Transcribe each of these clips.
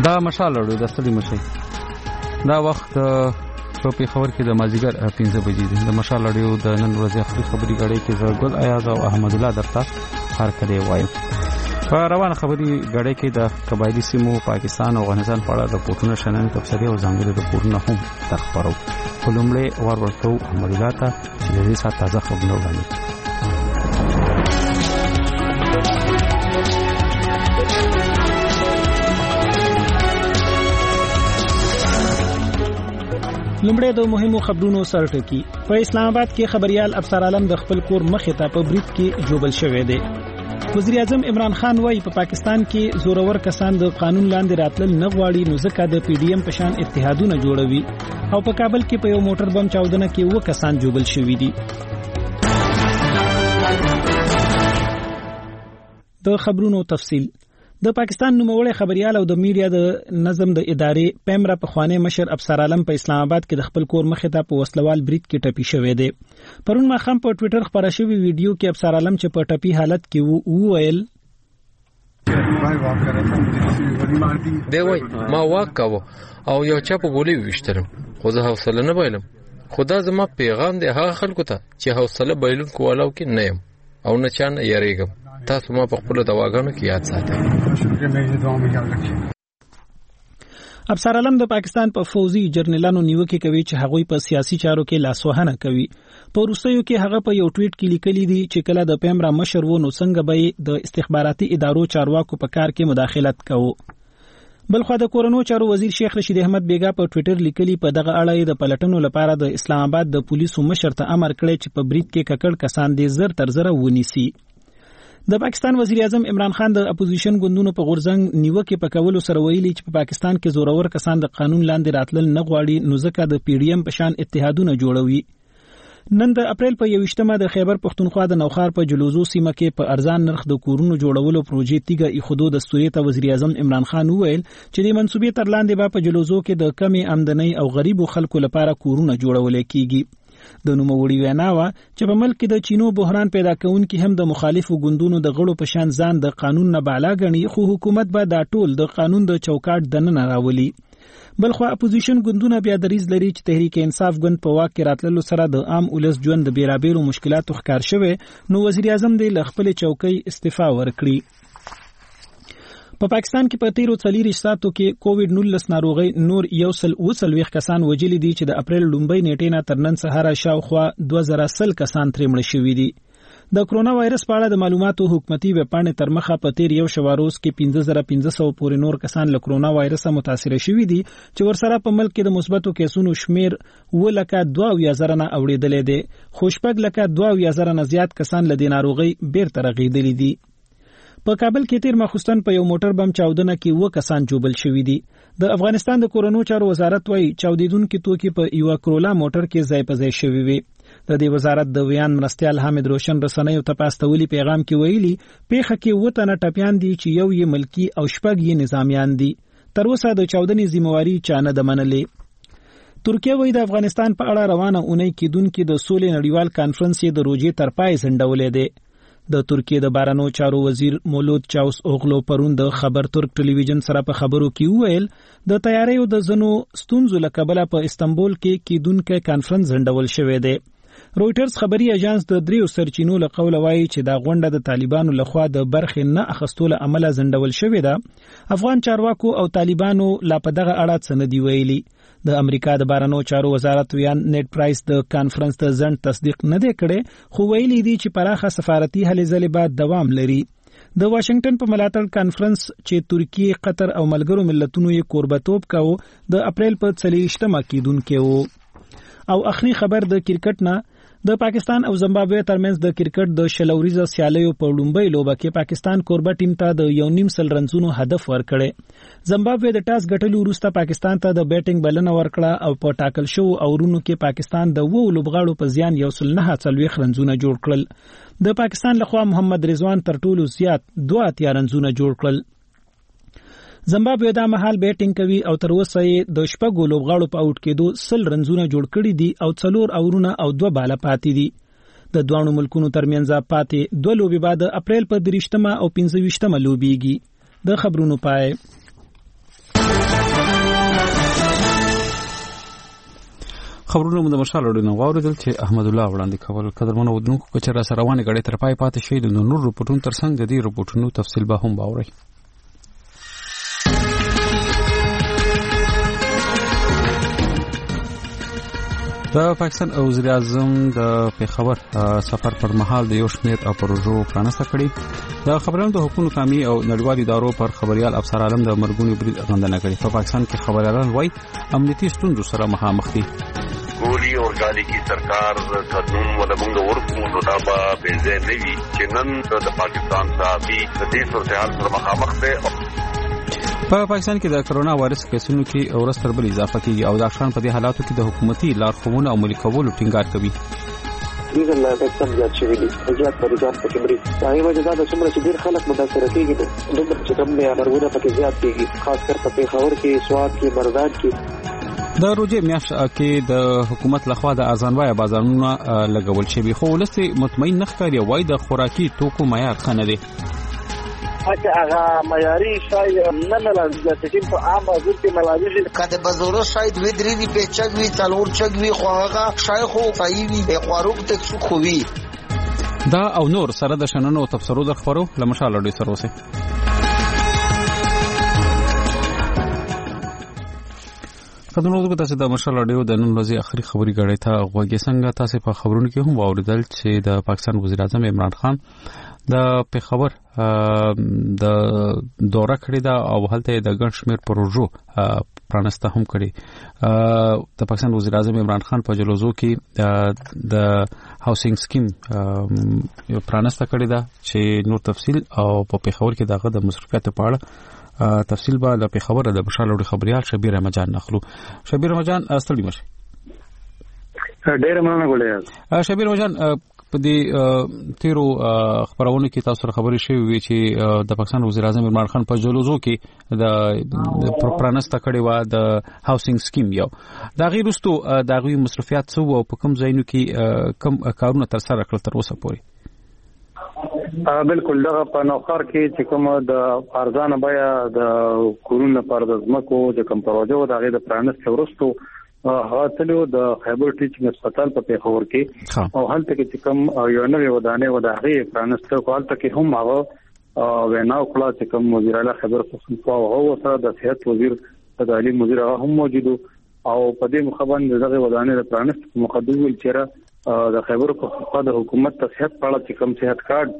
دا مشال لرو د ستړي مشي دا وخت په پیښور کې د مازیګر 15 بجې د مشال لرو د نن ورځې اخري خبري غړي کې زګل ایاز او احمد الله درته هر کله وایم. په روان خبري غړي کې د قبایلی سیمو پاکستان او افغانستان په اړه د پورتونه شنن تفصیلي او ځانګړي رپورټونه هم تخبرو. ولومړی ورورته احمد الله ته چې دې سات تازه خبرونه وړاندې. لومړی د مهمو خبرونو سرټکی. په اسلام آباد کې خبريال افسر عالم د خپل کور مخې ته په بریټ کې جوبل شوی دی. وزیر اعظم عمران خان وايي په پاکستان کې زورور کسان د قانون لاندې راتلل نه غواړي نو ځکه د پی ډی ایم په شان اتحادونه جوړوي او په کابل کې په یو موټر بم چاودنه کې و کسان جوبل شوی دي. د خبرونو تفصیل. د پاکستان نوموړی خبريال او د میډیا د نظم د ادارې پیمرا په خوانې مشر افسر عالم په اسلام آباد کې د خپل کور مخې ته په وسلوال بریټ کې ټپي شوی دی. پرون ماښام په ټوئیټر خبره شوی ویډیو کې افسر عالم چې په ټپي حالت کې وویل دی وای ما واک کاوه او یو چا په ګولې وشتلم خو زه حوصله نه بایلم. خدا زما پیغام دی هغه خلکو ته چې حوصله بایلون کولاو کې نه يم او نه چانه یریږم. تاسو ما په خپل دواګانو کې یاد ساتئ. افسر علم د پاکستان په فوزي جرنیلانو نیوکه کوي چې هغوی په سیاسي چارو کې لاسوهنه کوي. په روسیو کې هغه په یو ټویټ کې لیکلي دي چې کله د پیمرا مشر و نو څنګه به د استخباراتي ادارو چارواکو په کار کې مداخلت کوي. بلخو د کورونو چارو وزیر شیخ رشید احمد بیگا په ټویټر لیکلي په دغه اړه د پلټنو لپاره د اسلام آباد د پولیسو مشر ته امر کړی چې په بریټ کې ککړ کسان دې زر تر زره ونیسي. د پاکستان وزیر اعظم عمران خان د اپوزیشن ګوندونو په غورځنګ نیوکه په کولو سره ویلي چې په پاکستان کې زورور کسان د قانون لاندې راتلل نه غواړي نو ځکه د پی ډی ایم په شان اتحادونه جوړوي. نن د اپریل په 21مه د خیبر پښتونخوا د نوخار په جلوزو سیمه کې په ارزان نرخ د کورونو جوړولو پروژې تیګه ایخودو دستوري ته وزیر اعظم عمران خان وویل چې د منسوبې تر لاندې به په جلوزو کې د کمی آمدنی او غریبو خلکو لپاره کورونه جوړول کیږي. د نوموړي ویناوه چې په ملک کې د چینو بحران پیدا کونکي هم د مخالفو ګوندونو د غړو په شان ځان د قانون نه بالا غني خو حکومت به دا ټول د قانون د چوکاټ دننه راولي. بلخو اپوزیشن ګوندونه بیا دریز لري چې تحریک انصاف ګوند په واک کې راتللو سره د عام ولس ژوند د بیرابېرو مشکلاتو ښکار شوه نو وزیر اعظم دې ل خپل چوکۍ استعفا ورکړي. په پاکستان کې په 13 ساعتو کې کووډ-19 ناروغي نور 120 کسان وجلي دي چې د اپریل لومبۍ نیټې نه تر نن سهار شاوخوا 2000 کسان ترې مړ شوي دي. د کرونا وایرس په اړه د معلوماتو حکومتي ویبپاڼې تر مخه په 13 شواروز کې 15500 پورې نور کسان له کرونا وایرس متاثر شوي دي چې ورسره په ملک کې د مثبتو کیسونو شمیر 2,22,000 نه اوریدلې دي. خوشپګ لکه 2,000 نه زیات کسان له دې ناروغي بیرته رغیدلي دي. په کابل کې تیر ماخوستن په یو موټر بم چاودنه کې و کسان جوبل شوي دي. د افغانستان د کورونو چارو وزارت وايي چاودیدونکو توکي په یو کرولا موټر کې ځای په ځای شوي وي. د دې وزارت د ویان مرستيال حامد روشن رسنیو ته پاستولي پیغام کې ویلي پیخه کې وته نه ټپيان دي چې یو یې ملکی او شپږ یې نظامیان دي. تر اوسه د چاودنې ذمہواری چانه د منلې. ترکیه وایي د افغانستان په اړه روانه اونۍ کې دونکو د سولې نړیوال کانفرنس یې د روزي تر پای ځنډولې ده. د ترکیه د بارانو چارو وزیر مولود چاوس اوغلو پرون د خبر ترک ټلویزیون سره په خبرو کې ویل د تیاریو د زنو ستونزو لکبله په استنبول کې کیدونکو کانفرنس ځنډول شوې ده. رويټرز خبري اژانس د دریو سرچینو له قوله وایي چې دا غونډه د طالبانو لخوا د برخې نه اخستول عمل ځنډول شوې ده. افغان چارواکو او طالبانو لا په دغه اړه څه نه دی ویلي. د امریکا د بارانو چارو وزارت ویان نیټ پرایس د کانفرنس ته ځنډ تصدیق نه دی کړی خو ویلي دی چې پراخه سفارتي هلې ځلې به دوام لري. د واشنگټن په ملاتړ کانفرنس چې ترکیه، قطر او ملګرو ملتونو یې کوربتوب کاوه د اپریل په 23مه کېدونکو وو. او اخري خبر د کرکټ نه. د پاکستان او زمبابوې ترمنځ د کرکټ د شلوريزه سیالیو په لومبۍ لوبه کې پاکستان کوربه ټیم ته د 1.5 رنزونو هدف ورکړي. زمبابوې د ټاس ګټلو وروسته پاکستان ته د بیټینګ بلنه ورکړه او په ټاکل شو اورونو کې پاکستان د 2 لوبغاړو په زیان 1.9 رنزونه جوړ کړل. د پاکستان لخوا محمد رضوان تر ټولو زیات 2 رنزونه جوړ کړل. زمبابوې دا مهال بیټینګ کوي او تر اوسه یې د شپږو لوبغاړو په اوټ کېدو 100 رنزونه جوړ کړي دي او 4 اورونه او 2 بالا پاتې دي. د دوه ملکونو ترمنځ پاتې 2 لوبې بعد اپریل په 23مه او 25مه لوبيږي. د خبرونو پای خبرونه د مشال وړاندې واوریدل چې احمد الله وړاندې کول قدرمنو ودونکو کچره سره روانه غړې تر پای پاتې شي د نور رپورټونو ترڅنګ د دې رپورټونو تفصیل به هم باوري. د پاکستان وزیر اعظم د پیښور سفر پر مهال د یو شمېر پروژو پرانسته کړې. د خبرونو د حکومت قومي او نړیوالو ادارو پر خبريال افسر عالم د مرګونی برید غندنه کړې. په پاکستان کې خبريالان وايي امنیتي ستونزو سره مخامخ دي. ګولي اور ګاډي کی سرکار قانون ولمنګ ورکو نو دا به بنځه نه وي چې نن د پاکستان صحافي د دې صورتحال سره مخامخ دي. په پاکستان کې د کرونا وایرس کیسونو کې اورس تر بل اضافه کیږي او ډاکټران په دې حالاتو کې د حکومتي لارښوونو عملي کولو ټینګار کوي. دغه لا څنګه زیات شوی دي زیات مریضان پکې مري. دا یو وجه دا څومره چې ډیر خلک متاثر کیږي نو چې کوم نه امرونه پکې زیات کیږي خاص کر په پیښور کې سواد کې مردان کې. د روزي میاشت کې د حکومت لخوا د ارزانوای بازارونو لګول شوی خو ولسي مطمئن نه ښکاري وای د خوراکي توکو معیار خنه دي. چې هغه معیاري شای نه لازم چې په عام حضور کې ملازم کده بازارو شاید وی درې دی په چګوي څلور چګوي خو هغه شای خو صحیح وي خواروک تک خو وي. دا او نور سره د شننو تفسیرو در خبرو لمشال اړې سره وسه. خدمت تاسو د مشال اډیو د نن ورځې اخري خبري غړې ته غوږی څنګه تاسو په خبرونو کې هم واوریدل چې د پاکستان وزیر اعظم عمران خان د پیښور د دوره کړې ده او هلته د ګڼ شمېر پروژو پرانسته هم کړې. د پاکستان وزیر اعظم عمران خان په جلوزو کې د هاوسینګ سکیم پرانسته کړې ده چې نور تفصیل او په پیښور کې دغه د مصرفیاتو په اړه تفصیل به د پیښور د بشالوړي خبريال شبیر رمضان نخلو. شبیر رمضان استړي مشه ډېر مننه غوړې. شبیر رمضان په دې تیرو خبرونو کې تاسو سره خبرې شوې وي چې د پاکستان وزیر اعظم عمران خان په جلوزو کې د پرانسته کړي و د هاوسینګ سکیم یو دا غیر رستو د غوي مصرفیات څو او په کوم ځایونو کې کم کارونه تر سره کړل تر اوسه پورې. بالکل دغه په نوخار کې چې کوم د ارزانه بیا د کورونه پر د ځمکو د کم پروژو د غیر پرانسته ورستو هاتلو د خیبر ټیچینګ هسپتال په پیښور کې او هلته کې کوم یو نوې ودانې وداغي پرانسته کولته کې هم هغه وینا وکړه چې کوم وزیر اعلی خبر پښتونخوا او سره د صحت وزیر د تعلیم وزیر هم موجود او په دې مخابن دغه ودانې د پرانسته مقدم ویل چیرې د خیبر پښتونخوا د حکومت ته صحت په اړه چې کوم صحت کارت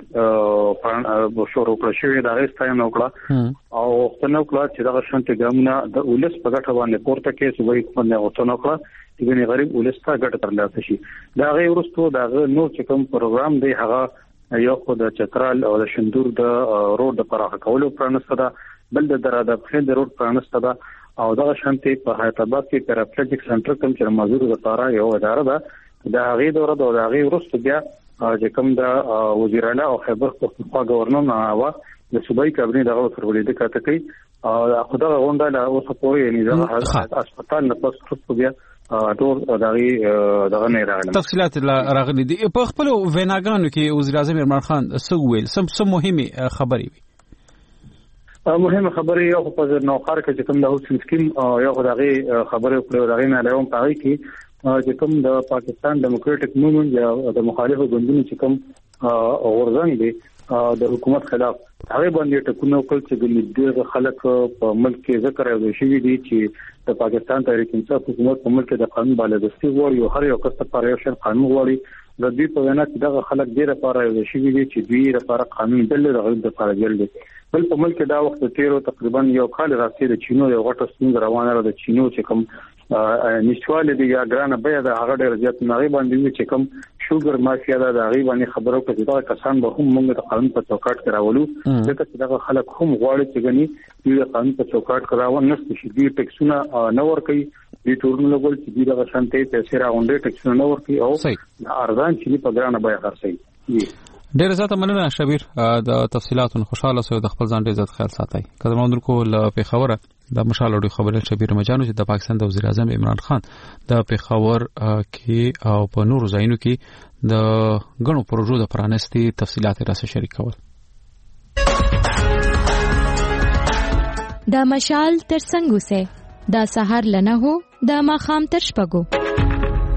شروع کړ شوی دا غوښتنه وکړه او غوښتنه وکړه چې دا شانتي ګامونه د ولس په ګټه باندې پورته کې صوبې حکومت غوښتنه وکړه چې ګنې غریب ولس ته ګټه ترلاسه شي. دا غي ورستو دا نو چې کوم پروګرام دی هغه یو خو د چترال او د شندور د روډ د پراخه کولو پرانسته ده بل د دراده په د روډ پرانسته ده او دا شانتي په حیدرآباد کې پیراپلیجیک سنټر کوم چې مزور لپاره یو اداره ده دا غي دوره دا غي ورستو بیا چې کوم د وزیر اعلی او خیبر پښتونخوا گورنر ناوا د صوبایي کابینې دغه سرولید کاته کوي خدای غونډه لا اوسه پورې یعنی دا هسپتال نه پس خصوص بیا ټول دغه نه راغلي تفصيلات راغلي دي په خپل ویناګانو کې وزیر اعظم عمران خان سوویل سم مهمه خبري وي. مهمه خبره یو په نوخار کې چې کوم د هاوسینګ سکیم یو دغه خبره کړو دغه نه لوم پای کې چې کوم د پاکستان ډیموکراټک موومېنټ یا د مخالفو ګوندونو چې کوم اورزنګ دي د حکومت خلاف هغه باندې ټکونه وکړ چې د دې خلک په ملک کې ذکر او شوی دي چې د پاکستان تحریک انصاف حکومت په ملک کې د قانون بالادستي غواړي او هر یو کس ته یو شر قانون غواړي د دې په وینا کې دغه خلک ډیره لپاره یو شوی دي چې دوی لپاره قانون بل د لپاره جوړ دي. بل په ملک دا وخت تیرو تقریبا یو کال راځي د چینو یو غټه ستونزه روانه ده د چینو چې کوم نشواله دی یا ګرانه بیا د هغه ډیر زیات نغې باندې چې کوم شوګر مافیا ده د هغه باندې خبرو کې دا کسان به هم موږ د قانون په چوکاټ کې راولو ځکه چې دا خلک هم غواړي چې غني د قانون په چوکاټ کې راوړل نشي چې دوی ټیکسونه نه ورکوي دوی ټورنو لګول چې دوی د شانتي پیسې راوندې ټیکسونه نه ورکوي او ارزان چې په ګرانه بیا خرڅي. ډېر زیاته مننه شبیر د تفصيلاتو خوشاله سو د خپل ځان ډېر عزت خیال ساتي. قدرمنو کو ل پیښور د مشالوړي خبره شبیر مجانو چې د پاکستان د وزیر اعظم عمران خان د پیښور کې او په نورو ځایونو کې د غنو پروژو د پرانستي تفصيلات را سره شریک کول. د مشال تر څنګه سه د سحر لنه هو د ماخام تر شپګو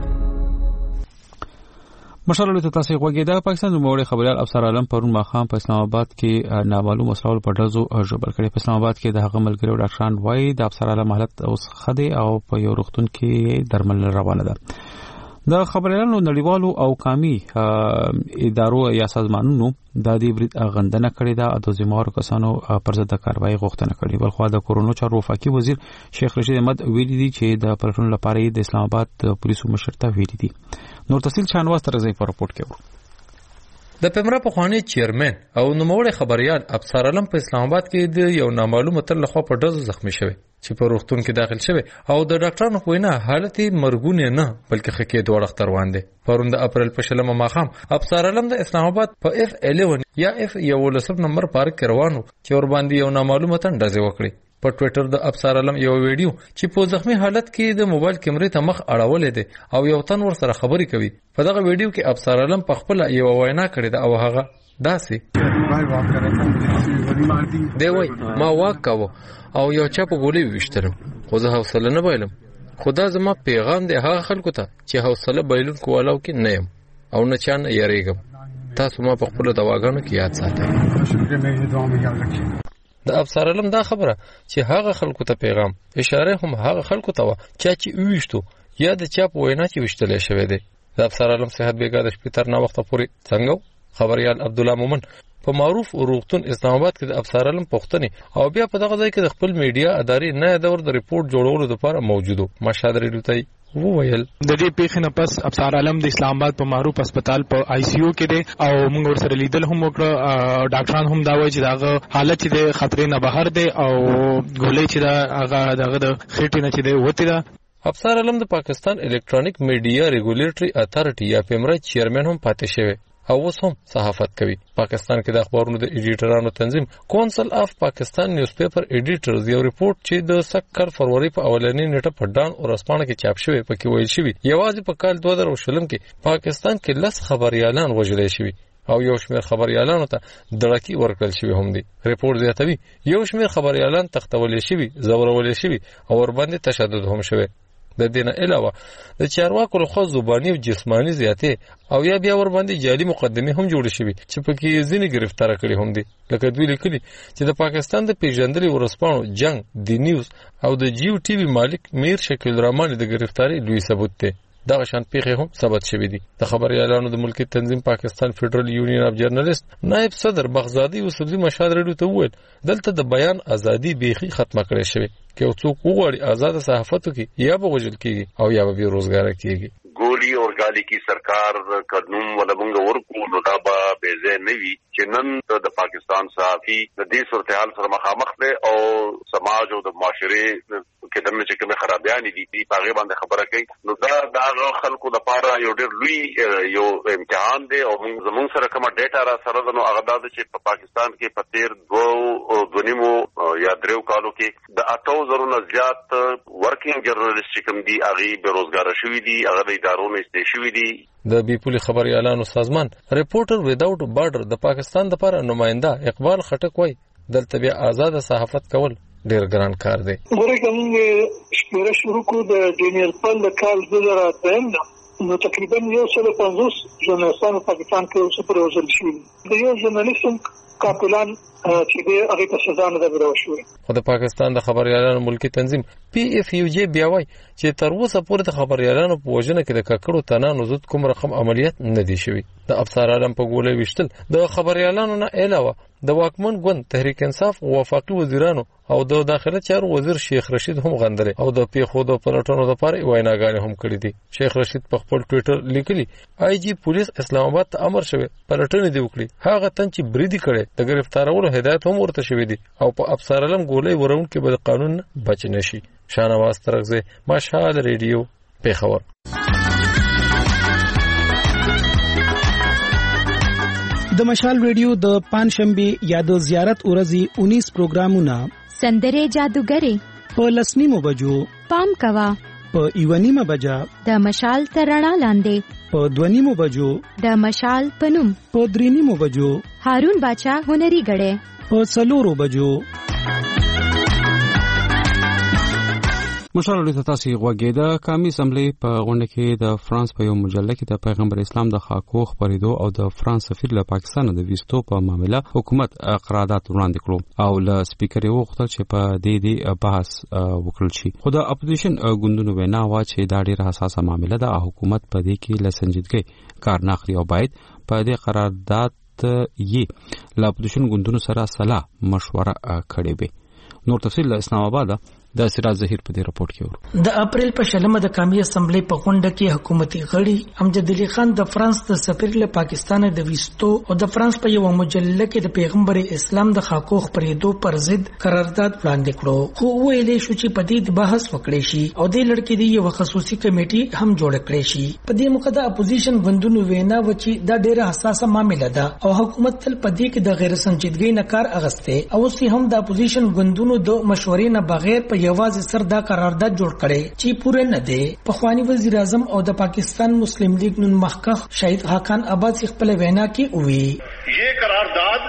مشالله ته تاسو غوږی دا پاکستان نوموړی خبريال افسر عالم پرون ماخام په اسلام آباد کې نامعلوم مسلول په ډزو جوړ کړي. په اسلام آباد کې د هغه ملګری ډاکټران وایي د افسر عالم حالت اوس خدي او په یو روغتون کې درمل روانه ده. د خبريالانو نړیوالو او قومي ادارو یا سازمانونو د دې برید غندنه کړې ده او د ذمہوارو کسانو پر ضد کاروایی غوښتنه کړې. بلخو د کورونو چارو وفاقي وزیر شیخ رشید احمد ویلي دي چې د پلټون لپاره د اسلام آباد پولیسو مشر ته ویلي دي. نور تفصیل شانواز تر ځای په راپورټ کې ورو. د پمرا پخوانی چیرمن او نوموړی خبريال افسر عالم په اسلام آباد کې د یو نامعلومه تر لخوا په ډزو زخمی شوی چې په روغتون کې داخل شوی او د ډاکټرانو وینا حالت مرګونه نه بلکې خکې دوه وخت روان دي. پرون د اپریل په شلمه ماخام افسر عالم د اسلام آباد په F11 یا F11 نمبر پارک کې روانو چې ور باندې یو نامعلومه تن ډزې وکړي. په ټوئیټر د افسر عالم یو ویډیو چې په زخمی حالت کې د موبایل کیمرې ته مخ اړولې دي او یو تن ور سره خبري کوي. په دغه ویډیو کې افسر عالم په خپل یو وینا کړې ده او هغه داسې دی وای ما واکاو او یو چا په ګولې وشترم خو زه حوصله نه بایلم. خدا زما پیغام دی هغه خلکو ته چې حوصله بایلون کولاو کې نه يم او نه چان یریګم. تاسو ما په خپل دواګانو کې یاد ساتئ. د افسر علم دا خبره چې هغه خلکو ته پیغام اشاره هم هغه خلکو ته چې ویشتو یا د چا په وینا چې وشتل شوی دی. د افسر علم صحت بیګا د شپې تر نه وخت پورې څنګه خبريال عبد الله مومن په معروف روغتون اسلام آباد کې د افسر علم پښتني او بیا په دغه ځای کې د خپل میډیا ادارې نه دور د ریپورت جوړولو لپاره موجودو مشاهده لري. وویل د دې پیښې نه پس افسر عالم د اسلام آباد په معروف هسپتال په ICU کې دی او موږ ورسره لیدل هم وکړه. ډاکټران هم دا وایي چې داغه حالت چې د خطرې نه بهر دی او ګولې چې داغه د خېټې نه چې دی وتی ده. افسر عالم د پاکستان الکترونیک میډیا ریګولیټری اتھارټي یا پیمرا چیرمن هم پاتې شوی او اوس هم صحافت کوي. پاکستان کې د اخبارونو د ایډیټرانو تنظیم کونسل اف پاکستان نیوز پیپر ایډیټرز یو ریپورت چې د سکر فروری په اولنۍ نیټه په ډان او رسپانه کې چاپ شوی پکې ویل شوی یوازې په کال 2020 کې پاکستان کې 10 خبريالان وژل شوی او یو شمېر خبريالانو ته دړکی ورکړل شوی هم دی. ریپورت زیاتوي یو شمېر خبريالان تختول شوی زورول شوی او ور باندې تشدد هم شوی. د دینه علاوه د چارواکو له خوا زبانی او جسمانی زیاتې او یا بیا ور باندې جعلي مقدمه هم جوړ شوی چې پکې ځینې گرفتار کړي هم دي. لکه دوی لیکلي چې د پاکستان د پیژندلي ورسپانو جنگ دی نیوز او د جیو ټي وی مالک میر شکیل رحمان د گرفتاری لوی ثبوت دی. دا شان پیښې هم ثبت شوې دي. د خبريالانو د ملکی تنظیم پاکستان فدرال یونین اف جرنالست نائب صدر بغزادي وسبزي مشاد رډو ته وویل دلته د بیان ازادي بیخي ختمه کړې شوې که څوک وغواړي آزاد صحافت وکړي یا به وژل کیږي او یا به بیروزګار کیږي. ګولي اور ګالي کی سرکار قانون ولبنګ ورکو نو دا به بيزه نوي چې نن د پاکستان صحافي د دې صورتحال سره مخامخ دي او سماج او د معاشره کې دمه چې کومه خرابيان دي په هغه باندې خبره کوي. نو دا خلکو د پاره یو ډېر لوی یو امتحان دی او زموږ سره کومه ډیټا را سره نو هغه د چې په پاکستان کې په تیر 2 یا 3 کالو کې د 8000 نه زیات ورکینګ جرنالست کوم دي هغه بیروزګار شوی دي هغه د ادارو نه استې شوی دي. د بیپولي خبريالانو سازمان ریپورټر ویداوټ بارډر د پاکستان لپاره نماینده اقبال خټک وایي دلته بیا آزاد صحافت کول ډیر ګران کار دی. ګوره کوم شمیره شروع کو د جنرال پل د کال 2003 نو تقریبا 150 ژورنالستانو پاکستان کې اوس پر وژل شوي د یو ژورنالیست کاپلان چې د هغه په سزا نه درو شوی. خو د پاکستان د خبريالانو ملکی تنظیم PFUJ بیا وایي چې تر اوسه پورې د خبريالانو په وژنه کې د ککړو تنانو ضد کوم رقم عملیات نه دي شوی. د افسر عالم په ګولې وشتل د خبريالانو نه علاوه د واکمن ګوند تحریک انصاف وفاقي وزیرانو او د داخله چارو وزیر شیخ رشید هم غندلې او د پیښو د پلټونو لپاره ویناګانې هم کړې دي. شیخ رشید په خپل ټوئیټر لیکلي IG پولیس اسلام آباد ته امر شوی پلټنې دی وکړي هغه تن چې بریدي کړي د گرفتارولو هدایت هم ورته شوی دي او په افسر علم ګولې ورون کې به قانون بچ نشي. شانواز ترغزه مشال ریډیو پیښور. د مشال ریډیو د پنځشنبه یا د زیارت ورځې 19 پروګرامونه سندره جادوګری په 10:00 بجو پام کوا په 1:30 بجا د مشال ترڼا لاندې په 2:30 بجو د مشال پنوم په 3:30 بجو هارون باچا هنري غړې په 4 بجو مشال د تاسو غوګه د قومي اسمبلی په غونډه کې د فرانس په یو مجله کې د پیغمبر اسلام د خاکو خبرېدو او د فرانس سفیر له پاکستان د ویستو په معاملې حکومت قرارداد وړاندې کړو او له سپیکر یو غوښتل چې په دې بحث وکړل شي. خو د اپوزیشن ګوندونو وینا وا چې دا ډیره حساسه معاملې ده او حکومت په دې کې له سنجیدګۍ کار نه اخلي او باید په دې قرارداد یې له اپوزیشن ګوندونو سره صلاح مشوره کړې وي. نور تفصیل له اسلام آباد د سراج ظهیر په دې رپورت کې ورو. د اپریل په شلمه د قومي اسمبلی په غونډه کې حکومتي غړي امجد علي خان د فرانس د سفیر له پاکستان د ویستو او د فرانس په یو مجله کې د پیغمبر اسلام د خاکو خبرېدو پر ضد قرارداد وړاندې کړو. خو ویلې شو چې په دې بحث وکړي شي او د لړکې دی یو خصوصي کمیټي هم جوړ کړي شي. په دې موخه د اپوزیشن ګوندونو وینا و چې دا ډیره حساسه معاملې ده او حکومت تل په دې کې د غیر سنجیدګۍ نه کار اغسته او اوس هم د اپوزیشن ګوندونو د مشورې نه بغیر په یوازې سر دا قرارداد جوړ کړي چې پوره نه دی. پخوانی وزیر اعظم او د پاکستان مسلم لیگ نن مخکخ شهید خاقان عباس خپل وینا کې وی یہ قرارداد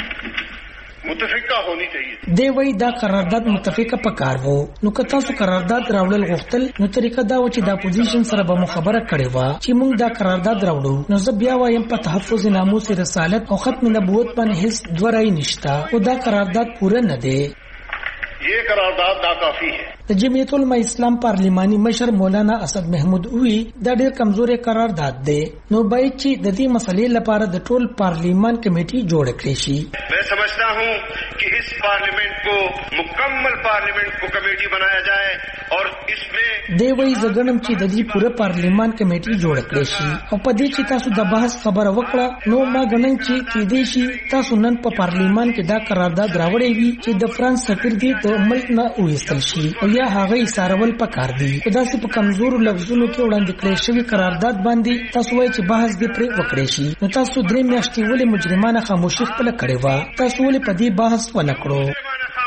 متفقه هونی چاہیے. دی وی دا قرارداد متفقه پکار وو. نو که تاسو قرارداد راوړل غوښتل نو طریقه دا و چې د اپوزیشن سره به مخابره کړي وا چې موږ دا قرارداد راوړو. نو زه بیا وایم په تحفظ ناموس رسالت او ختم نبوت باندې هیڅ دوه رائے نشته او دا قرارداد پوره نه دی. یہ قرارداد ناکافی ہے. د جمعیت العلماء اسلام پارلیمانی مشر مولانا اسد محمود وی دا ډیر کمزوري قرارداد دی. نو باید چې د دې مسلې لپاره د ټول پارلیمان کمیټي جوړ کړي شي. میں سمجھتا ہوں کہ اس پارلیمنٹ کو مکمل پارلیمنٹ کو کمیٹی بنایا جائے اور اس میں دی وی زګنم چې د دې پوره پارلیمان کمیټي جوړ کړي شي او په دې چې تاسو د بحث خبره وکړه نو ما غنن چې کې دې شي تاسو نن په پارلیمان کې دا قرارداد راوړی وي چې د فرانس سفیر دی د ملک نه وېستل شي او یا هغه سارول پکار دی. خدا سي په کمزور لفظونو کې وړاندې کړی شوی قرارداد باندې تاسو وایي چې بحث دې پر وکړي شي. نو تاسو درې میاشتې ولې مجرمانه خاموشي خپل کړې و؟ تاسو ولې په دې بحث ونه کړو؟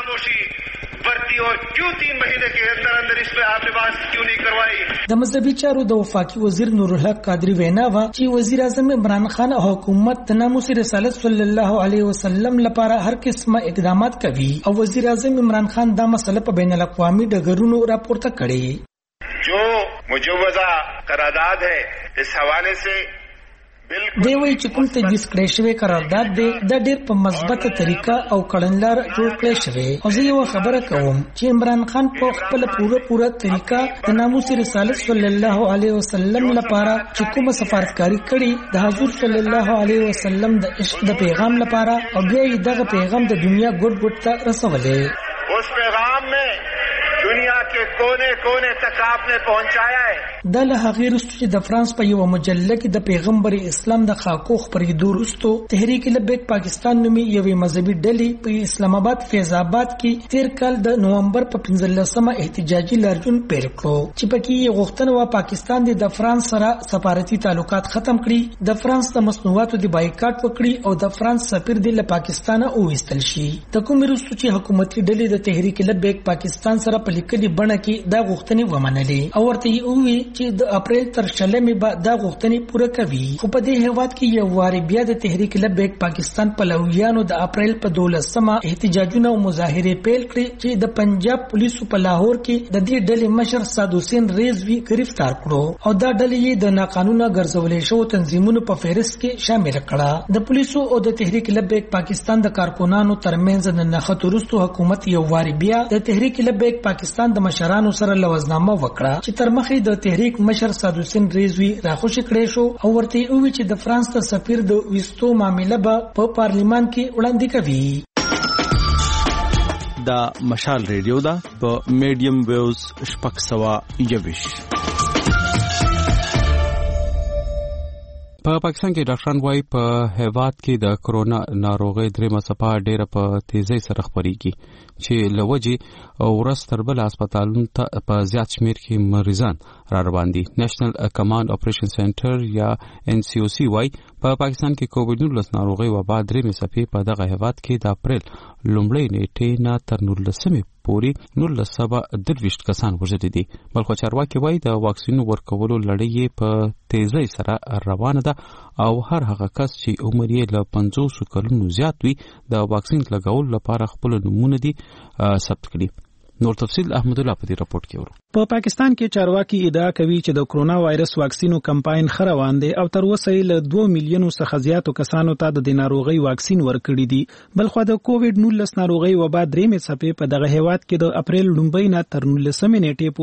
اور کیوں 3 مہینے کے اندر اس پہ آپ نے بات کیوں نہیں کروائی؟ د مذهبي چارو د وفاقي وزیر نور الحق قادری وینا وا چې وزیر اعظم عمران خان او حکومت د ناموس رسالت صلی الله علیه وسلم لپاره هر قسمه اقدامات کوي او وزیر اعظم عمران خان دا مسله په بین الاقوامي ډګرونو راپورته کړي. جو مجوزہ قرارداد ہے اس حوالے سے دی وی چې کوم تجویز کړی شوی قرارداد دی د ډیر په مثبته طریقه او کړنلار جوړ کړی شوی او زه یو خبره کوم چې عمران خان په خپل پوره طریقه د ناموس رسالت صلی الله علیه وسلم لپاره چې کومه سفارتکاری کړي د حضور صلی الله علیه وسلم د عشق د پیغام لپاره او بیا یې دغه پیغام د دنیا ګډ ته رسولې. اس پیغام میں دنیا کے کونے کونے تک آپ نے پہنچایا ہے. د له هغې وروسته چې د فرانس په یوه مجله کې د پیغمبر اسلام د خاکو خپرېدو وروسته تحریک لبیک پاکستان نومي یوې مذهبي ډلې په اسلام آباد فیض آباد کې تیر کال د نومبر په 15مه احتجاجي لارجون پیل کړو چې پکې یې غوښتنه وه پاکستان د فرانس سره سفارتي تعلقات ختم کړي، د فرانس د مصنوعاتو د بایکاټ وکړي او د فرانس سفیر د له پاکستانه وویستل شي. د کومې وروسته چې حکومتي ډلې د تحریک لبیک پاکستان سره په لیکلي بڼه کې دا غوښتنې ومنلې او ورته یې وویل چې د اپریل تر 16 به دا غوښتنې پوره کوي. خو په دې هیواد کې یو واري بیا د تحریک لبیک پاکستان پلویانو د اپریل په 12مه احتجاجونه او مظاهرې پیل کړې چې د پنجاب پولیسو په لاهور کې د دې ډلې مشر سعد حسین رضوی گرفتار کړو او دا ډلې یې د ناقانونه ګرځولې شو تنظیمونو په فهرست کې شامل کړه. د پولیسو او د تحریک لبیک پاکستان د کارکونانو ترمنځ د نښتو وروسته حکومت یو واري بیا د تحریک لبیک پاکستان د مشرانو سره لوزنامه وکړه چې تر مخې د تحریک مشر سعد حسین رضوی راخوشي کړی شو او ورته وی چې د فرانس د سفیر د ویستو معاملې به په پارلیمان کې وړاندې کوي. دا مشال ریډیو دا په میډیم ویوز 621. په پاکستان کې ډاکټران وايي په هیواد کې د کرونا ناروغي درېمه څپه ډېره په تیزۍ سره خپرېږي چې له وجې ورځ تر بله هسپتالونو ته په زیات شمېر کې مریضان را روان دي. نېشنل کمانډ اپریشن سنټر یا NCOC وايي په پاکستان کې کووډ-19 ناروغي وبا درېمه څپې په دغه هیواد کې د اپریل لومړۍ نیټې نه تر 19مې پورې 1923 کسان وژلي دي. بلخو چارواکي وايي د واکسینو ورکولو لړۍ په تیزۍ سره روانه ده او هر هغه کس چې عمر یې له 50 کلونو زیات وي د واکسین لګولو لپاره خپل نمونه دي ثبت کړي. نور تفصیل احمد الله په دې راپورټ کې ورو. په پاکستان کې چارواکي ادعا کوي چې د کرونا وایرس واکسینو کمپاین خ روان دی او تر اوسه له 2 میلیونو څخه زیاتو کسانو ته د ناروغي واکسین ورکړي دي. بلخو د کووډ 19 ناروغي وبا درېمې څپې په دغه هیواد کې د اپریل لومبۍ نه تر 19 نیټې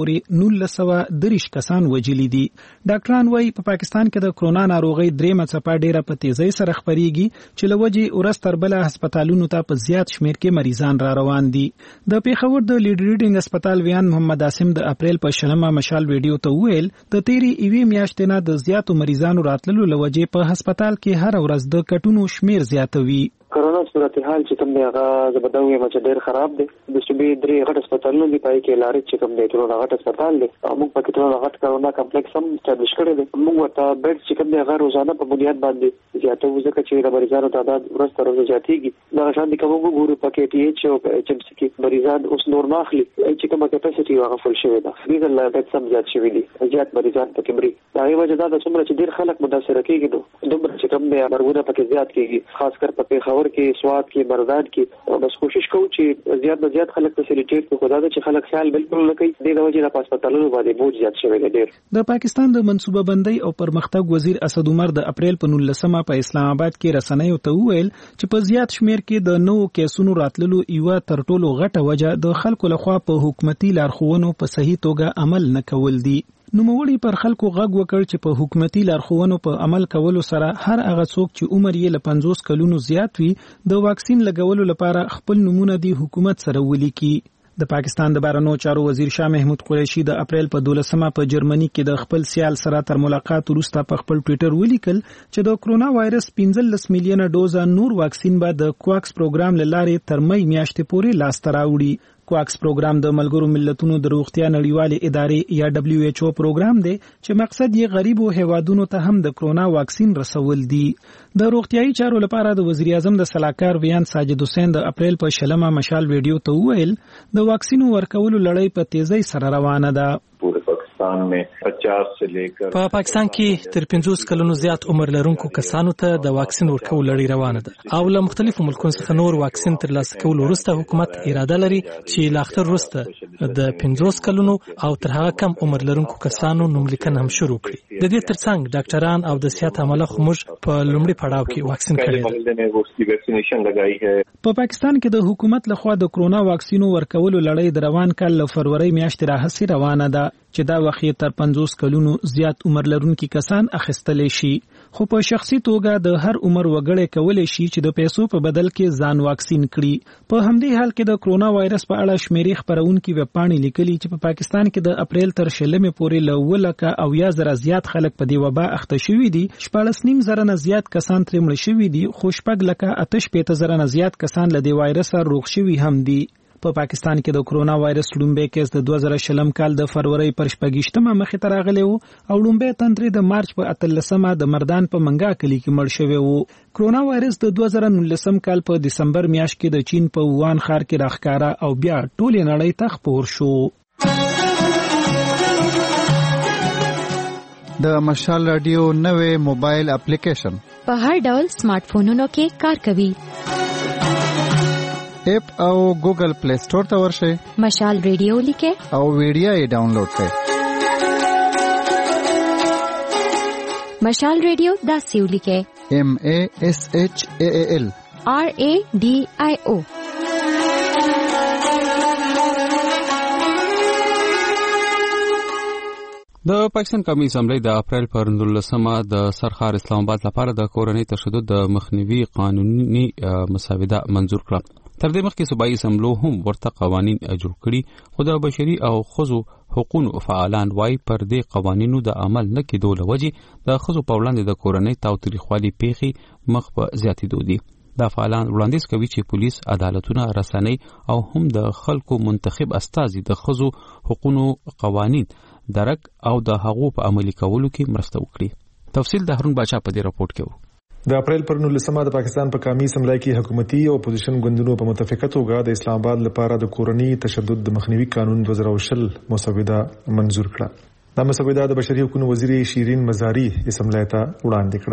پورې 1930 کسان وژلي دي. ډاکټران وايي په پاکستان کې د کرونا ناروغي درېمه څپه ډیره په تیزی سره خپريږي چې لوجي ورستر بل هسپتالونو ته په زیات شمیر کې مریضان را روان دي. د پیښور د لیډ ریډینګ هسپتال ویان محمد عاصم د اپریل په شلمه مشال ویډیو ته ویل د تیری ایوي میاشتې نه د زیاتو مریضانو راتللو لوجې په هسپتال کې هر ورځ د کټونو شمیر زیاتوي. کرونا صورتحال چې کوم دی هغه زبردوي مچ ډیر خراب دی. د صوبې درې غټ هسپتالونو دی پای کې لارې چې کوم دی ټول غټ هسپتال دی. موږ په کې ټول غټ کرونا کمپلیکس هم اسټابلیش کړی دی. موږ ورته بیډ چې کوم دی هغه روزانه په بنیاد باندې زیاتو ځکه چې د مریضانو تعداد ورځ تر ورځې زیاتېږي. دا شان دي کوم ګورو په کې ټي ایچ او ایچ ام سی کې مریضان اوس نور نه اخلي چې کومه کیپاسټي هغه فل شوی ده. دې الله د سم زیات شوی دي. زیات مریضان په کې مري. دا یو وجه ده چې څومره چې ډیر خلک متاثر کېږي نو دومره چې کوم دی مرګونه په کې زیات کېږي. خاص کر په پیښور کې سواد کې مردان کې بس کوشش کوو چې زیات نه زیات خلک فیسیلیټیټ کو خدای چې خلک خیال بالکل نه کوي. د وجه د هسپتالونو باندې بوج زیات شوی دی ډیر. د پاکستان د منصوبه بندۍ او پرمختګ وزیر اسد عمر د اپریل په 19 په اسلام آباد کې رسنیو ته وویل چې په زیات شمیر کې د نوو کیسونو راتللو یو تر ټولو غټه وجه د خلکو لخوا په حکومتي لارښوونو په صحیح توګه عمل نه کول دي. نوموړي پر خلکو غږ وکړ چې په حکومتي لارښوونو په عمل کولو سره هر هغه څوک چې عمر یې له 50 کلونو زیات وي د واکسین لګولو لپاره خپل نمونه دی حکومت سره ولیکي. د پاکستان د بهرنیو چارو وزیر شاه محمود قریشي د اپریل په 12 په جرمني کې د خپل سیال سره تر ملاقات وروسته په خپل ټوئیټر ولیکل چې د کرونا وایرس 15 میلیونه ډوزه نور واکسین به د کوواکس پروګرام لاره تر مې میاشتې پورې لاس ته راوړي. کوواکس پروګرام د ملګرو ملتونو د روغتیا نړیوالې ادارې یا WHO پروګرام دی چې مقصد یې غریبو هیوادونو ته هم د کرونا واکسین رسول دي. د روغتیايي چارو لپاره د وزیر اعظم د سلاکار ویان ساجد حسین د اپریل په شلمه مشال ویډیو ته ویل د واکسینو ورکولو لړۍ په تیزی سره روانه ده. په پاکستان کې تر 50 کلونو زیات عمر لرونکو کسانو ته د واکسین ورکول لړۍ روانه ده او له مختلفو ملکونو څخه نور واکسین ترلاسه کول وروسته حکومت اراده لري چې له اختر وروسته د 50 کلونو او تر هغه کم عمر لرونکو کسانو نوملیکنه هم شروع کړي. د دې ترڅنګ ډاکټران او د صحت عامله خموج په لومړي پړاو کې واکسین کړي. په پاکستان کې د حکومت لخوا د کرونا واکسینو ورکولو لړۍ د روان کال له فروری میاشتې راهیسې روانه ده چې دا وخت تر 50 کلونو زیات عمر لرونکي کسان اخیستلی شي. خو په شخصي توګه د هر عمر وګړي کولای شي چې د پیسو په بدل کې ځان واکسین کړي. په همدې حال کې د کرونا وایرس په اړه شمیرې خبرونکي وپاڼې لیکلي چې په پاکستان کې د اپریل تر شلمې پورې له 1,000 زیات خلک په دې وبا اخته شوي دي. 14.5 نه زیات کسان ترې مړه شوي دي خو 6.8 نه زیات کسان له دې وایرس روغ شوي هم دي. په پاکستان کې د کرونا وایرس لومبه کیس د 2000 کال د فروری پر 28مه مخې ته راغلی وو او لومبه تنتري د مارچ په 13مه د مردان په منګا کلی کې مړ شوی وو. کرونا وایرس د 2019 کال په دسمبر میاشت کې د چین په ووان ښار کې راښکارا او بیا ټولې نړۍ ته خپور شو. د مشال رادیو نوې موبایل اپلیکیشن په هر ډول سمارټ فونونو کې کار کوي. اپ او ګوګل پلی سٹور ته ورشئ. مشال ریډیو لیکه او ویډیو یې ډاونلوډ کړئ. مشال ریډیو داسې ولیکه MASHAAL RADIO. د پاکستان قومي اسمبلی د اپریل پر 19 د سرخار اسلام آباد لپاره د کورنۍ تشدد د مخنیوي قانوني مسوده منزور کړه. تر دې مخکې صوبایي اسمبلو هم ورته قوانین جوړ کړي خو د بشري او ښځو حقوقو فعالان وايي پر دې قوانینو د عمل نه کېدو له وجې د ښځو په وړاندې د کورنۍ تاوتریخوالي پیښې مخ په زیاتېدو دي. دا فعالان وړاندیز کوي چې پولیس، عدالتونه، رسنۍ او هم د خلکو منتخب استازي د ښځو حقوقو قوانین درک او د هغو په عملي کولو کې مرسته وکړي. تفصیل د هارون باچا په دې راپورټ کې وو. د اپریل پر 19 د پاکستان په قومي اسمبلی کې حکومتي او اپوزیشن ګوندونو په متفقه توګه د اسلام آباد لپاره د کورنۍ تشدد د مخنیوي قانون 2020 مسوده منزور کړه. دا مسوده د بشري حقوقو وزیر شیرین مزاری اسمبلی ته وړاندې کړه.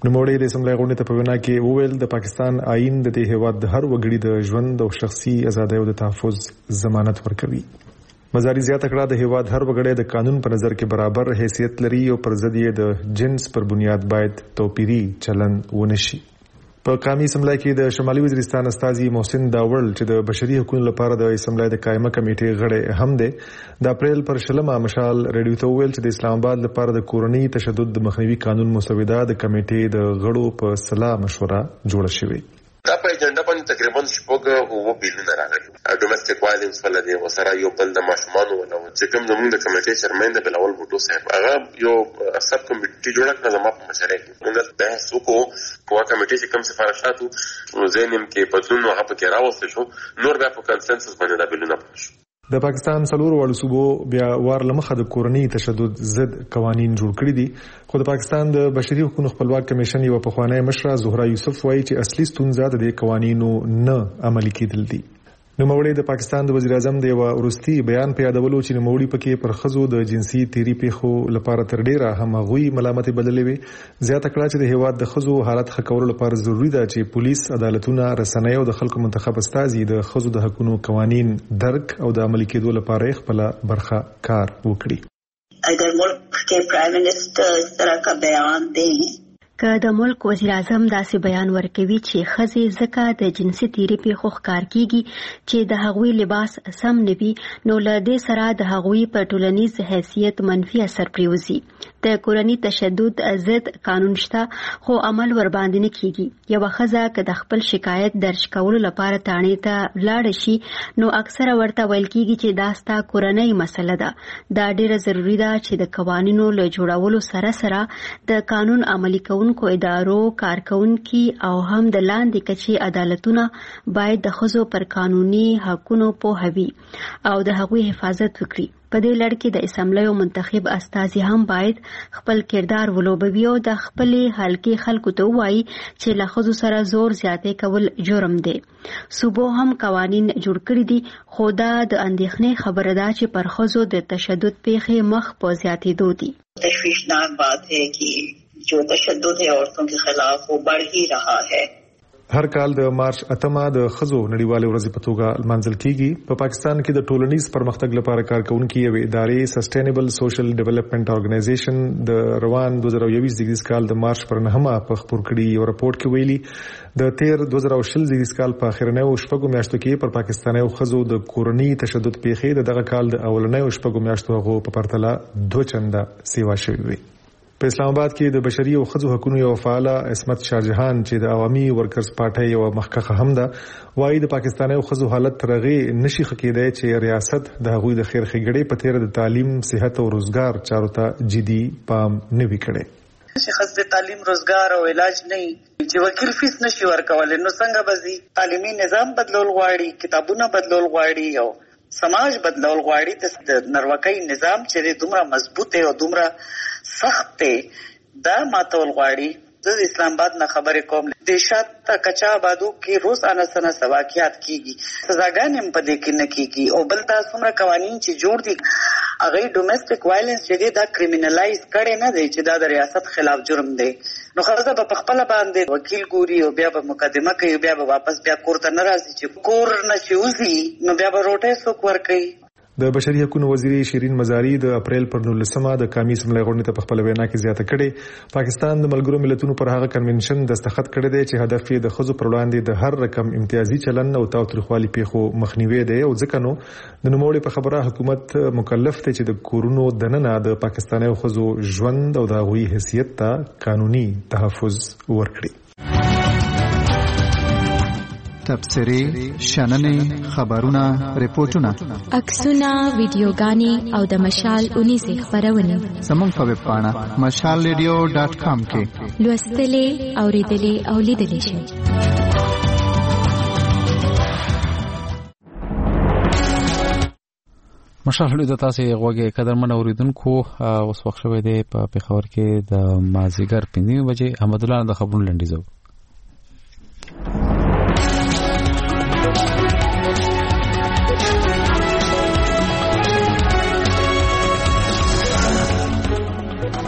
نوموړي د اسمبلی غونډې ته په وینا کې وویل د پاکستان آئین د دې هیواد د هر وګړي د ژوند او شخصي ازادیو د تحفظ ضمانت ورکوي. مزاري زیاته کړه د هیواد هر وګړی د قانون په نظر کې برابر حیثیت لري او پر ضد یې د جنس پر بنیاد باید توپیری چلن ونشي. په قومي اسمبلی کې د شمالي وزیرستان استاذي محسن داوړ چې د بشري حقوقو لپاره د اسمبلی د قائمه کمیټې غړی هم دی د اپریل پر 20 مشال ریډیو ته ویل چې د اسلام آباد لپاره د کورنۍ تشدد د مخنیوي قانون مسوده د کمیټې د غړو په صلاح مشوره جوړه شوې. دا په اجنډا باندې تقریبا شپږ او بیلونه راغلي. ډومېسټک وایلنس ولدي وسره یو بل د ماشومانو ولو چې کوم زموږ د کمیټې چیرمن د بلاول بوټو صاحب هغه یو سب کمیټې جوړه کړه زموږ په مشره کې موږ بحث وکړو په کمیټې چې کوم سفارشاتو زینم کې بدلون هغه پکې راوستل شو. نور بیا په کنسنسس باندې د بیلونه پوه شو. د پاکستان څلور وړو صوبو بیا وار لمخه د کورنۍ تشدد ضد قوانين جوړ کړي دي. خو د پاکستان د بشري حقوقو خپلواک کمیشن یو پخوانی مشره زهرا یوسف وایي چې اصلي ستونزه د دې قوانینو نه عملي کېدل دي. نوموړي د پاکستان د وزیر اعظم د یو ورستي بیان په یادولو چې نوموړي پکې پر خزو د جنسي تیری پیښو لپاره تر ډیره همغوي ملامت بدلې وي. زیاته کړه چې د هیواد د خزو حالت ښه کولو لپاره ضروری ده چې پولیس، عدالتونه، رسنۍ او د خلکو منتخب استازي د خزو د حقوقو قوانين درک او د عملي کېدو لپاره خپل برخه کار وکړي. اگر ملک کې پرائم منسٹر اس طرح کا بیان دیں که د ملک وزیر اعظم داسې بیان ورکوي چې ښځې ځکه د جنسي تیری پیښو ښکار کیږي چې د هغوی لباس سم نه وي نو له دې سره د هغوی په ټولنیز حیثیت منفي اثر پریوزي. د کورنۍ تشدد ضد قانون شته خو عمل ور باندې نه کیږي. یوه ښځه که د خپل شکایت درج کولو لپاره تاڼې ته لاړه شي نو اکثره ورته ویل کیږي چې دا ستا کورنۍ مسله ده. دا ډیره ضروری ده چې د قوانینو له جوړولو سره سره د قانون عملي کوونکو ادارو، کارکونکي او هم د لاندې کچې عدالتونه باید د ښځو پر قانوني حقونو پوهه وي او د هغوی حفاظت وکړي. په دې لړ کې د اسمبلی منتخب استازي هم باید خپل کردار ولوبوي او د خپلې حلقې خلکو ته ووایي چې له ښځو سره زور زیاتې کول جرم دی. صوبو هم قوانین جوړ کړي دي خو دا د اندېښنې خبره ده چې پر ښځو د تشدد پیښې مخ په زیاتېدو دي. تشویشناک بات ہے کہ جو تشدد ہے عورتوں کے خلاف وہ بڑھ ہی رہا ہے. هر کال د مارچ 8 د خزو نړیواله ورځ په توګه لمانځل کیږي. په پاکستان کې د ټولنیز پرمختګ لپاره کارکونکي یو ادارې سسټینبل سوشل ډیولپمنٹ ارګنایزیشن د روان 2020 کال د مارچ پر 9 په خبر کړي یو راپورټ کې ویلي د تیر 2020 کال په اخرنیو شپږو میاشتو کې پر پاکستاني خزو د کورنۍ تشدد پیښې دغه کال د اولنیو شپږو میاشتو غو په پرتله 2 چنده سیوا شوې وي. په اسلام آباد کې د بشري او ښځو حقوقو یو فعال عصمت شاهجهان چې د عوامي ورکرز پارټي یو مخکخه هم ده وایي د پاکستاني ښځو حالت ترغه نشي خکېدای چې ریاست د هغوی د خیر ښېګړې په تیر د تعلیم، صحت او روزګار چارو ته جدي پام نه وی کړي. چې خاصه تعلیم، روزګار او علاج نه چې وکیل فیس نشي ورکول نو څنګه بزي. تعلیمي نظام بدلول غواړي، کتابونه بدلول غواړي او سماج بدلول غواړي. د نروکۍ نظام چې دومره مضبوط او دومره سخت دی دا ماتول غواړي. د اسلام آباد نه خبرې کوم د شات کچا آبادو کې روزانه سنه سواکیات کیږي، سزاګانې هم په دې کې نه کیږي. او بل دا څومره قوانین چې جوړ دي هغه ډومېسټک وایلنس چې دا کریمینلایز کړي نه دی چې دا د ریاست خلاف جرم دی. نو خاصه په خپل باندې وکیل ګوري او بیا به مقدمه کوي، بیا به واپس بیا کور ته نه راځي چې کور نه شوزي نو بیا به روټه څوک ورکوي. د بشري حقوقو وزیر شیرین مزاری د اپریل پر 19 د قومي اسمبلی غونډې ته په خپل وینا کې زیاته کړي پاکستان د ملګرو ملتونو پر هغه کنونشن دستخط کړی دی چې هدف یې د ښځو پر وړاندې د هر رقم امتیازي چلن او تاوتریخوالي پیښو مخنیوي دی. او ځکه نو د نوموړي په خبره حکومت مکلف دی چې د کورونو دننه د پاکستاني ښځو ژوند او د هغوی حیثیت ته قانوني تحفظ ورکړي. تبصرې، شننې، خبرونه، ریپورتونه، عکسونه، ویډیوګانې او د مشال 19 خبرونه زموږ په ویب پاڼه mashalradio.com کې لوستلې، اوریدلې او لیدلې شئ. مشال د تاسو غوږی قدرمن اوریدونکو اوس وخت شوی دی په پیښور کې د مازیګر 5 بجې. احمد الله د خبرونو لنډیزو.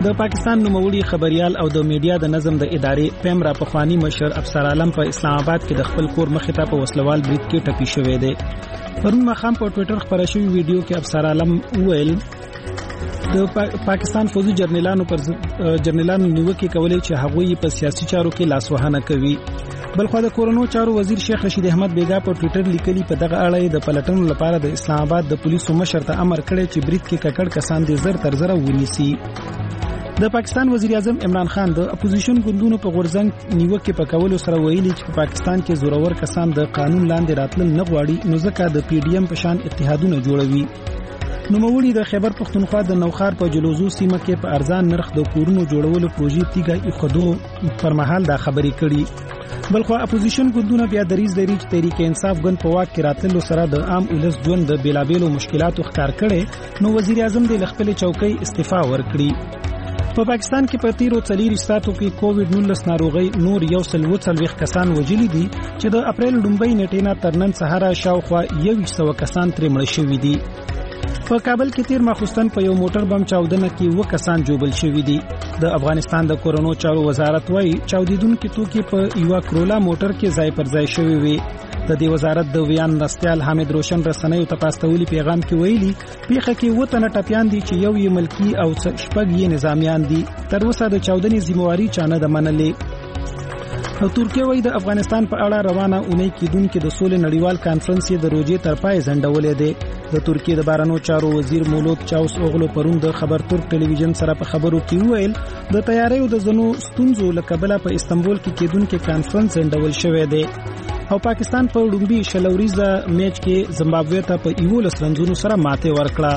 د پاکستان نوموړي خبريال او د میډیا د نظم د ادارې پیمرا پخوانی مشر افسر عالم په اسلام آباد کې د خپل کور مخې ته په وسلوال بریټ کې ټپي شوی دی. پرون مخام په ټوئیټر خبره شوی ویډیو کې افسر عالم ویل د پاکستان فوجي جنرالانو نیوکه کولې چې هغوی په سیاسي چارو کې لاسوهنه کوي. بلخو د کورونو چارو وزیر شیخ رشید احمد بیگا په ټوئیټر لیکلي په دغه اړه د پلټنو لپاره د اسلام آباد د پولیسو مشر ته امر کړی چې بریټ کې ککړ کسان دې زر تر زر ونیسي. د پاکستان وزیر اعظم عمران خان د اپوزیشن ګوندونو په غورځنګ نیوکه په کولو سره ویلي چې په پاکستان کې زورور کسان د قانون لاندې راتلل نه غواړي نو ځکه د پی ډی ایم په شان اتحادونه جوړوي. نوموړي د خیبر پښتونخوا د نوخار په جلوزو سیمه کې په ارزان نرخ د کورونو جوړولو پروژې تیګه ایښودو پر مهال دا خبرې کړي. بلخو اپوزیشن ګوندونه بیا دریځ لري چې تحریک انصاف ګوند په واک کې راتللو سره د عام ولس ژوند د بیلابېلو مشکلاتو ښکار کړي نو وزیر اعظم د خپل چوکۍ استعفا ورکړي. په پاکستان کې په تیرو 4 ساعتو کې کووډ-19 ناروغي نور 140 کسان وژلي دي چې د اپریل لومبۍ نیټې نه تر نن سهار شاوخوا 100 کسان ترې مړ شوي دي. په کابل کې تیر ماخوستن په یو موټر بم چاودنه کې 2 کسان جوړل شوي دي. د افغانستان د کورونو چارو وزارت وايي چاودیدونکو توکي په یو کرولا موټر کې ځای پر ځای شوي وي. د دې وزارت د ویان رستیال حامد روشن رسنیو ته پاستولي پیغام کې ویلي پیخه کې وطن ټپيان دي چې یو یې ملکی او شپږ یې نظامیان دي. تر اوسه د چاودنې ذمہواری چانه د منلې. او ترکیه وایي د افغانستان په اړه روانه اونۍ کې دونکو د سولې نړیوال کانفرنس د روزي تر پای ځنډولې ده. د ترکیه د بارانو چارو وزیر مولود چاوس اوغلو پرون د خبر ترک ټلویزیون سره په خبرو کې ویل د تیاریو د زنو ستونزو لکبله په استنبول کې کېدونکو کانفرنس ځنډول شوې ده. او پاکستان په وړومبي شلوريزه میچ کې زمبابوې ته په 11 رنونو سره ماته ورکړه.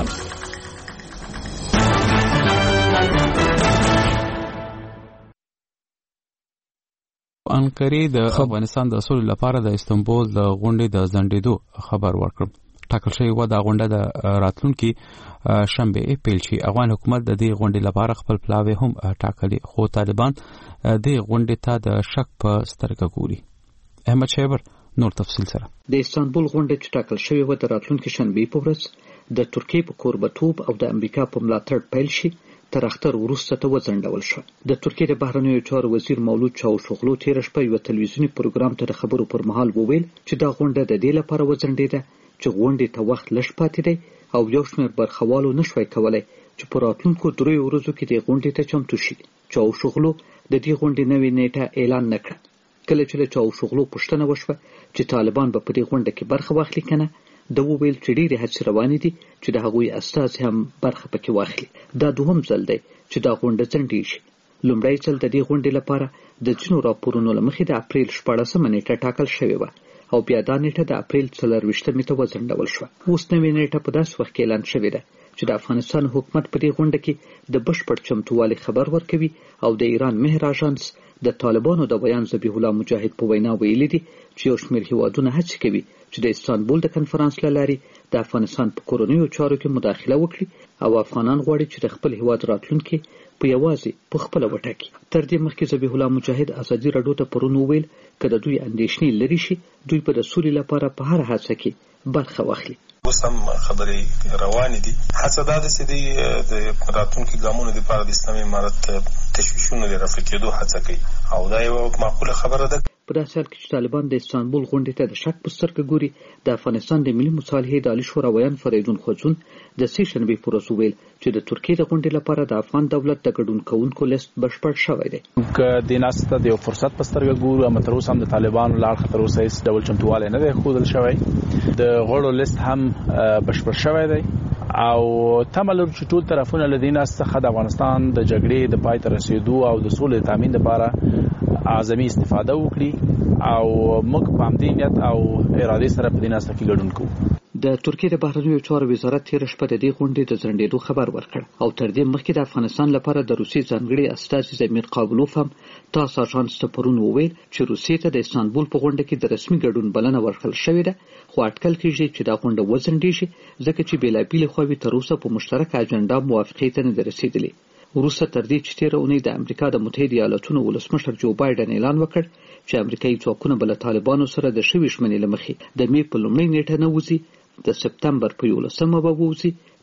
انکری د افغانستان د اصول لپاره د استنبول د غونډې د ځنډېدو خبر ورکړ. ټاکل شوی و د غونډه د راتلونکي شنبه پیل شي. افغان حکومت د دې غونډې لپاره خپل پلاوی هم ټاکلي خو طالبان د غونډې ته د شک په سترګه ګوري. احمد شیبر نور تفصیل سره د استنبول غونډه چې ټاکل شوی و د راتلونکي شنبه په ورځ د ترکیه په کوربتوب او د امریکا په ملاتړ پیل شي تر اختر وروسته ته وځنډول شو. د ترکیه د بهرنیو چارو وزیر مولود چاوشوغلو تیر شپه یو تلویزیونی پروګرام ته د خبرو پر مهال وویل چې دا غونډه د دې لپاره وځنډېده چې غونډې ته وخت لږ پاتې دی او یو شمېر برخوالو نشوي کولای چې په راتلونکو 3 ورځو کې د غونډې ته چمتو شي. چاوشوغلو د دې غونډې نوې نیټه اعلان نکړه. کله چې چاوشوغلو پوښتنه وشوه چې طالبان به په دې غونډه کې برخه واخلي کنه د وویل چې ډېرې هڅې روانې دي چې د هغوی استازي هم برخه پکې واخلي. دا دوهم ځل دی چې دا غونډه ځنډېږي. لومړی ځل د دې غونډې لپاره د ځینو راپورونو له مخې د اپریل 14 نیټه ټاکل شوې وه او بیا دا نیټه د اپریل 24 ته وځنډول شوه. اوس نوې نیټه په داسې وخت کې اعلان شوې ده چې د افغانستان حکومت په دې غونډه کې د بشپړ چمتووالي خبر ورکوي او د ایران مهر اژانس د طالبانو د بیان ذبیح الله مجاهد په وینا ویلي دي چې یو شمېر هیوادونه هڅه کوي چې د استانبول د کنفرانس له لارې د افغانستان په کورنیو چارو کې مداخله وکړي او افغانان غواړي چې د خپل هیواد راتلونکي په یوازې په خپل وټاکي. تر دې مخکې ذبیح الله مجاهد ازادي راډیو ته پرون ویل کله دوی اندېښنې لري شي دوی په د سولې لپاره په هر هڅه کې برخه واخلي. اوس هم خبرې روانې دي. هڅه دا ده چې د راتلونکي ګامونو لپاره د اسلامي امارت تشویشونه د رفع کېدو هڅه کوي او دا یو معقوله خبره ده. په داسې حال کې چې طالبان د استانبول غونډې ته د شک په سترګه ګوري د افغانستان د ملي مصالحې د عالی شورا ویان فریدون خوځون د سې شنبې په ورځ ویل چې د ترکیې د غونډې لپاره د افغان دولت د ګډون کوونکو لیست بشپړ شوی دی. که د ناسته د یو فرصت په سترګه ګورو هم تر اوسه هم د طالبانو له اړخه تر اوسه هیڅ ډول چمتووالی نه دی ښودل شوی. د غړو لیست هم بشپړ شوی دی او تمه لرو چې ټول طرفونه له دې ناسته څخه د افغانستان د جګړې د پای ته رسیدو او د سولې تامین لپاره اعظمي استفاده وکړي او موږ په همدې نیت او ارادې سره په دې ناسته کې ګډون کوو. د ترکیه د بهرنیو چارو وزارت تیر شپه د دې غونډې د ځنډېدو خبر ورکړ او تر دې مخکې د افغانستان لپاره د روسیې ځانګړي استازي زمیر قابلوف هم تاسو اژانس ته پرون وویل چې روسیې ته د استانبول په غونډه کې د رسمي ګډون بلنه ورکړل شوې ده خو اټکل کېږي چې دا غونډه وځنډېږي ځکه چې بېلابېلې خواوې تر اوسه په مشترکه اجنډا موافقې ته نه دي رسېدلې. وروسته تر دې چې تېره اونۍ د امریکا د متحده ایالاتونو ولسمشر جو بایډن اعلان وکړ چې امریکایي ځواکونه به له طالبانو سره د شوې ژمنې له مخې د مې په لومړۍ نیټه نه وځي د سپتمبر په 11 به ووځي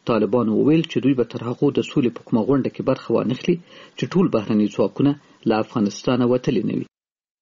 طالبانو وویل چې دوی به تر هغو د سولې په کومه غونډه کې برخه وانخلي چې ټول بهرني ځواکونه له افغانستانه وتلي نه وي.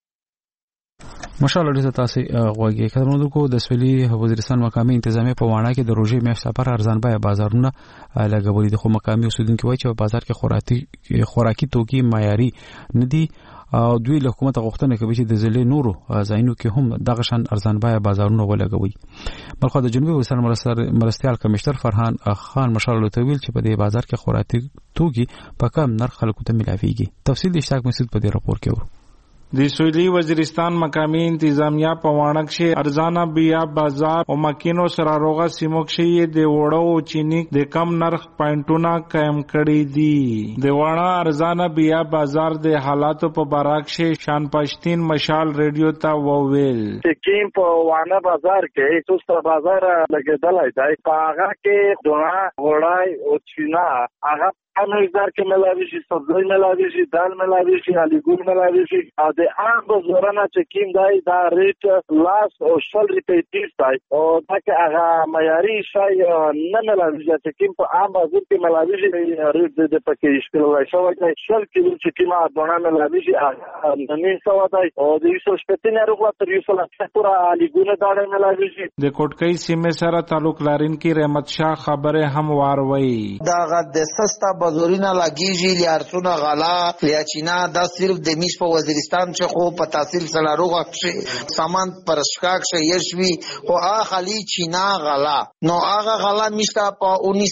مشال اړیزه تاسو غوږی کړنو کو د سویلي وزیرستان مقامی انتظامیه په وانه کې د روزي میاشت لپاره ارزان بیه بازارونه لګولې د خو مقامی اوسیدونکو وایي چې په بازار کې خوراکي توکي معیاري ندي او دوی له حکومت غوښتنه کوي چې د ځلې نورو ځایونو کې هم دغه شان ارزان بیه بازارونه ولګوي. بلخو د جنوبي وزیرستان مرستيال کمشنر فرحان خان مشال لوتویل چې په دې بازار کې خوراکي توکي په کم نرخ خلکو ته ملاويږي. تفصیل د اشتراک مسعود په دې راپور کې ورو. د سویلي وزیرستان مقامی انتظامیه په وانک شي ارزانه بیا بازار او مکینو سراروغه سیمو کې د وړو او چینی د کم نرخ پاینټونه قائم کړي دي. د وړا ارزانه بیا بازار د حالاتو په باراک شي شان پښتين مشال ریډیو ته وویل چې په وانه بازار کې توسته بازار لګیدلای دی په هغه کې دونه وړای او چینا هغه مقدار کې ملاوي شي سبزی ملاوي شي دال ملاوي شي الګون ملاوي شي د هغه بازارونه چې کیم دی دا ریټ لاس او شل ریپیټیز دی او دا کې هغه معیاري شای نه ملاوي چې کیم په عام بازار کې ملاوي شي ریټ د پکې شکل وای شو چې شل کې چې کیم دونه ملاوي شي نه سو دی او د یو شپتنه رغوا تر یو سل پورا الګون دا ملاوي شي. د کوټکۍ سیمه سره تعلق لرونکي رحمت شاه خبره هم واروي دا د سستا بازارونه لګیږي لیارسونه غلا لیاچینا دا صرف د میش په وزیرستان چې خو په تحصیل سره روغه شي سامان پرشکاک شي یشوي خو اخلي چینا غلا نو هغه غلا میشته په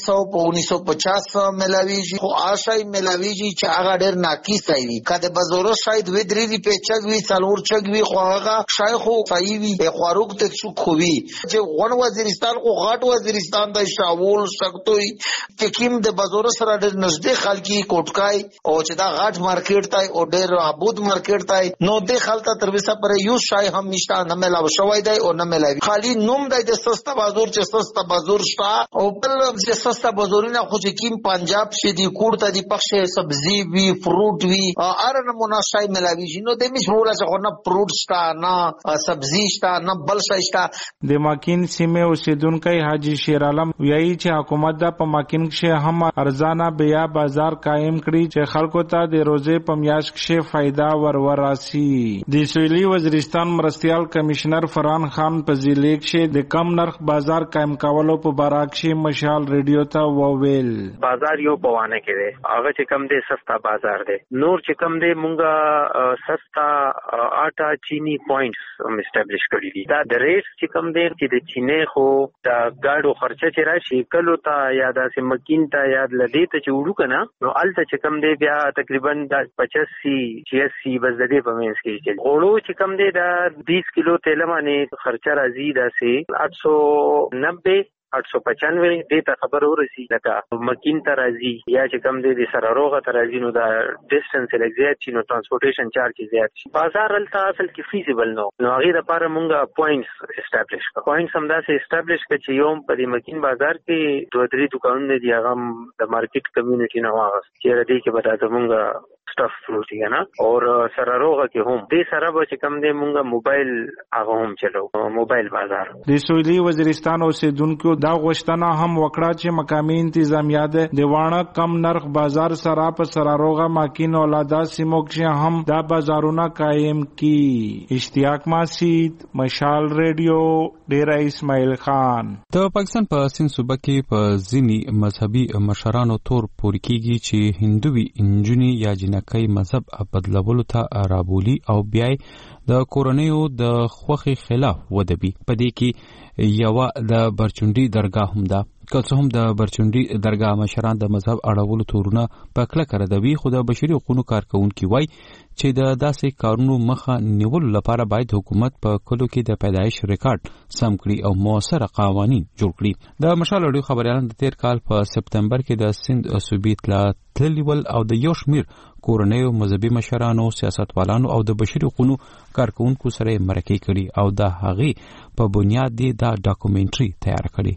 1950 ملاویږي خو آشای ملاویږي چې هغه ډیر ناقص وي کله بازار شاید و درې په چګوي څلور چګوي خو هغه شای خو صحیح وي خواروق ته څو خوي چې غون وزیرستان خو غاټ وزیرستان د شاول سکتوي چې کیم د بازار سره ډیر نږدې خلکی کوټکای او چې دا غاټ مارکیټ تای او ډیر ابود مارکیټ تای نو د خلته تر وسه پر یو شای هم نشته نه ملاو شوی دی او نه ملاوي خالی نوم دی د سستا بازار چې سستا بازار شته او بل چې سستا بازارونه خو چې کیم پنجاب شه دی کوړه دی پخشه سبزی وی فروټ وی ار نمونه شای ملاوي نو د می شروع له نه فروټ شته نه سبزی شته نه بل شای شته. د ماکین سیمه اوسیدونکو حاجی شیر عالم وایي چې حکومت د په ماکین کې هم ارزانه بیا بازار قائم کړي چې خلکو ته د روزې په میاشت کې فائدہ وروراسي. د سویلي وزیرستان مرستيال کمشنر فرحان خان په ضلع کې د کم نرخ بازار قائم کولو په باراک شي مشال ریډیو ته وویل بازار یو بوانه کې دی هغه چې کم دی سستا بازار دی نور چې کم دی مونږه سستا آټا چینی پوینټس هم اسټابلیش کړی دي دا د ریټ چې کم دی چې د چینه خو دا گاډو خرچه چې راشي کلو ته یا د سیمکین ته یا لدی ته چې وړو کنه نو الته چې کم دی بیا تقریبا د 85 بس د دې په منځ کې چې غوړو چې کم دی دا 20 کیلو تیل باندې خرچه راځي دا سي 890 895 دیتا خبر ورسی لکه مکین ترازی یا چې کم دی سره روغه ترازی نو دا ډیسټنس لګزیات چې نو ترانسپورټیشن چارج زیات شي بازار الته اصل کې فیزیبل نو هغه لپاره مونږه پوینټس اسټابلیش کړو پوینټس هم دا سه اسټابلیش کړي چې یوم په دې مکین بازار کې دوه درې دکانونه دي هغه د مارکیټ کمیونټي نه واغس چې ردی کې به مونږه سټاف فروټي کنه او سره روغه کې هم دې سره به چې کم دی مونږه موبایل هغه هم چلو موبایل بازار. د سویلي وزیرستان اوسیدونکو دا غوښتنه هم وکړه چې مقامی انتظامیه د وانه کم نرخ بازار سره په سره روغه ماکین اولادا سیمو کې هم دا بازارونه قائم کی. اشتیاق ماسید مشال ریډیو ډیر اسماعیل خان. د پاکستان په سند صوبه کې په ځینی مذهبي مشرانو تور پوري کیږي چې هندوی انجونی یا جنکۍ مذهب بدلولو ته رابولي او بیا د کورنیو د خوخي خلاف ودبي. په دې کې یو د برچونډي درگاه هم ده که څه هم د برچونډي درگاه مشران د مذهب اړولو تورونه په کلکه ردوي خو د بشري حقوقو کارکونکي وای چې د داسې کارونو مخه نیولو لپاره باید حکومت په کلو کې د پیدایش ریکارډ سم کړي او موثره قوانین جوړ کړي. د مشال اډیو خبريالان د تیر کال په سپتمبر کې د سند صوبې تللیول او د یو شمیر کورنیو مذهبي مشرانو سیاستوالانو او د بشري حقوقو کارکونکو سره مرکه کړي او د هغې په بنیاد دی دا ډاکومنټري تیار کړي.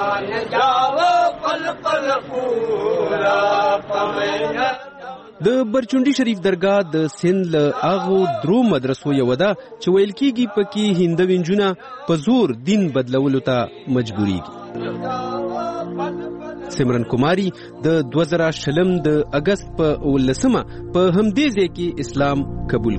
د برچونډي شریف درگاه د سند له هغو درو مدرسو یو ده چې ویل کېږي پکې هندو نجونه په زور دین بدلولو ته مجبورېږي. سمرن کماری د 2020 د اگست په 19 په همدې ځای کې اسلام قبول.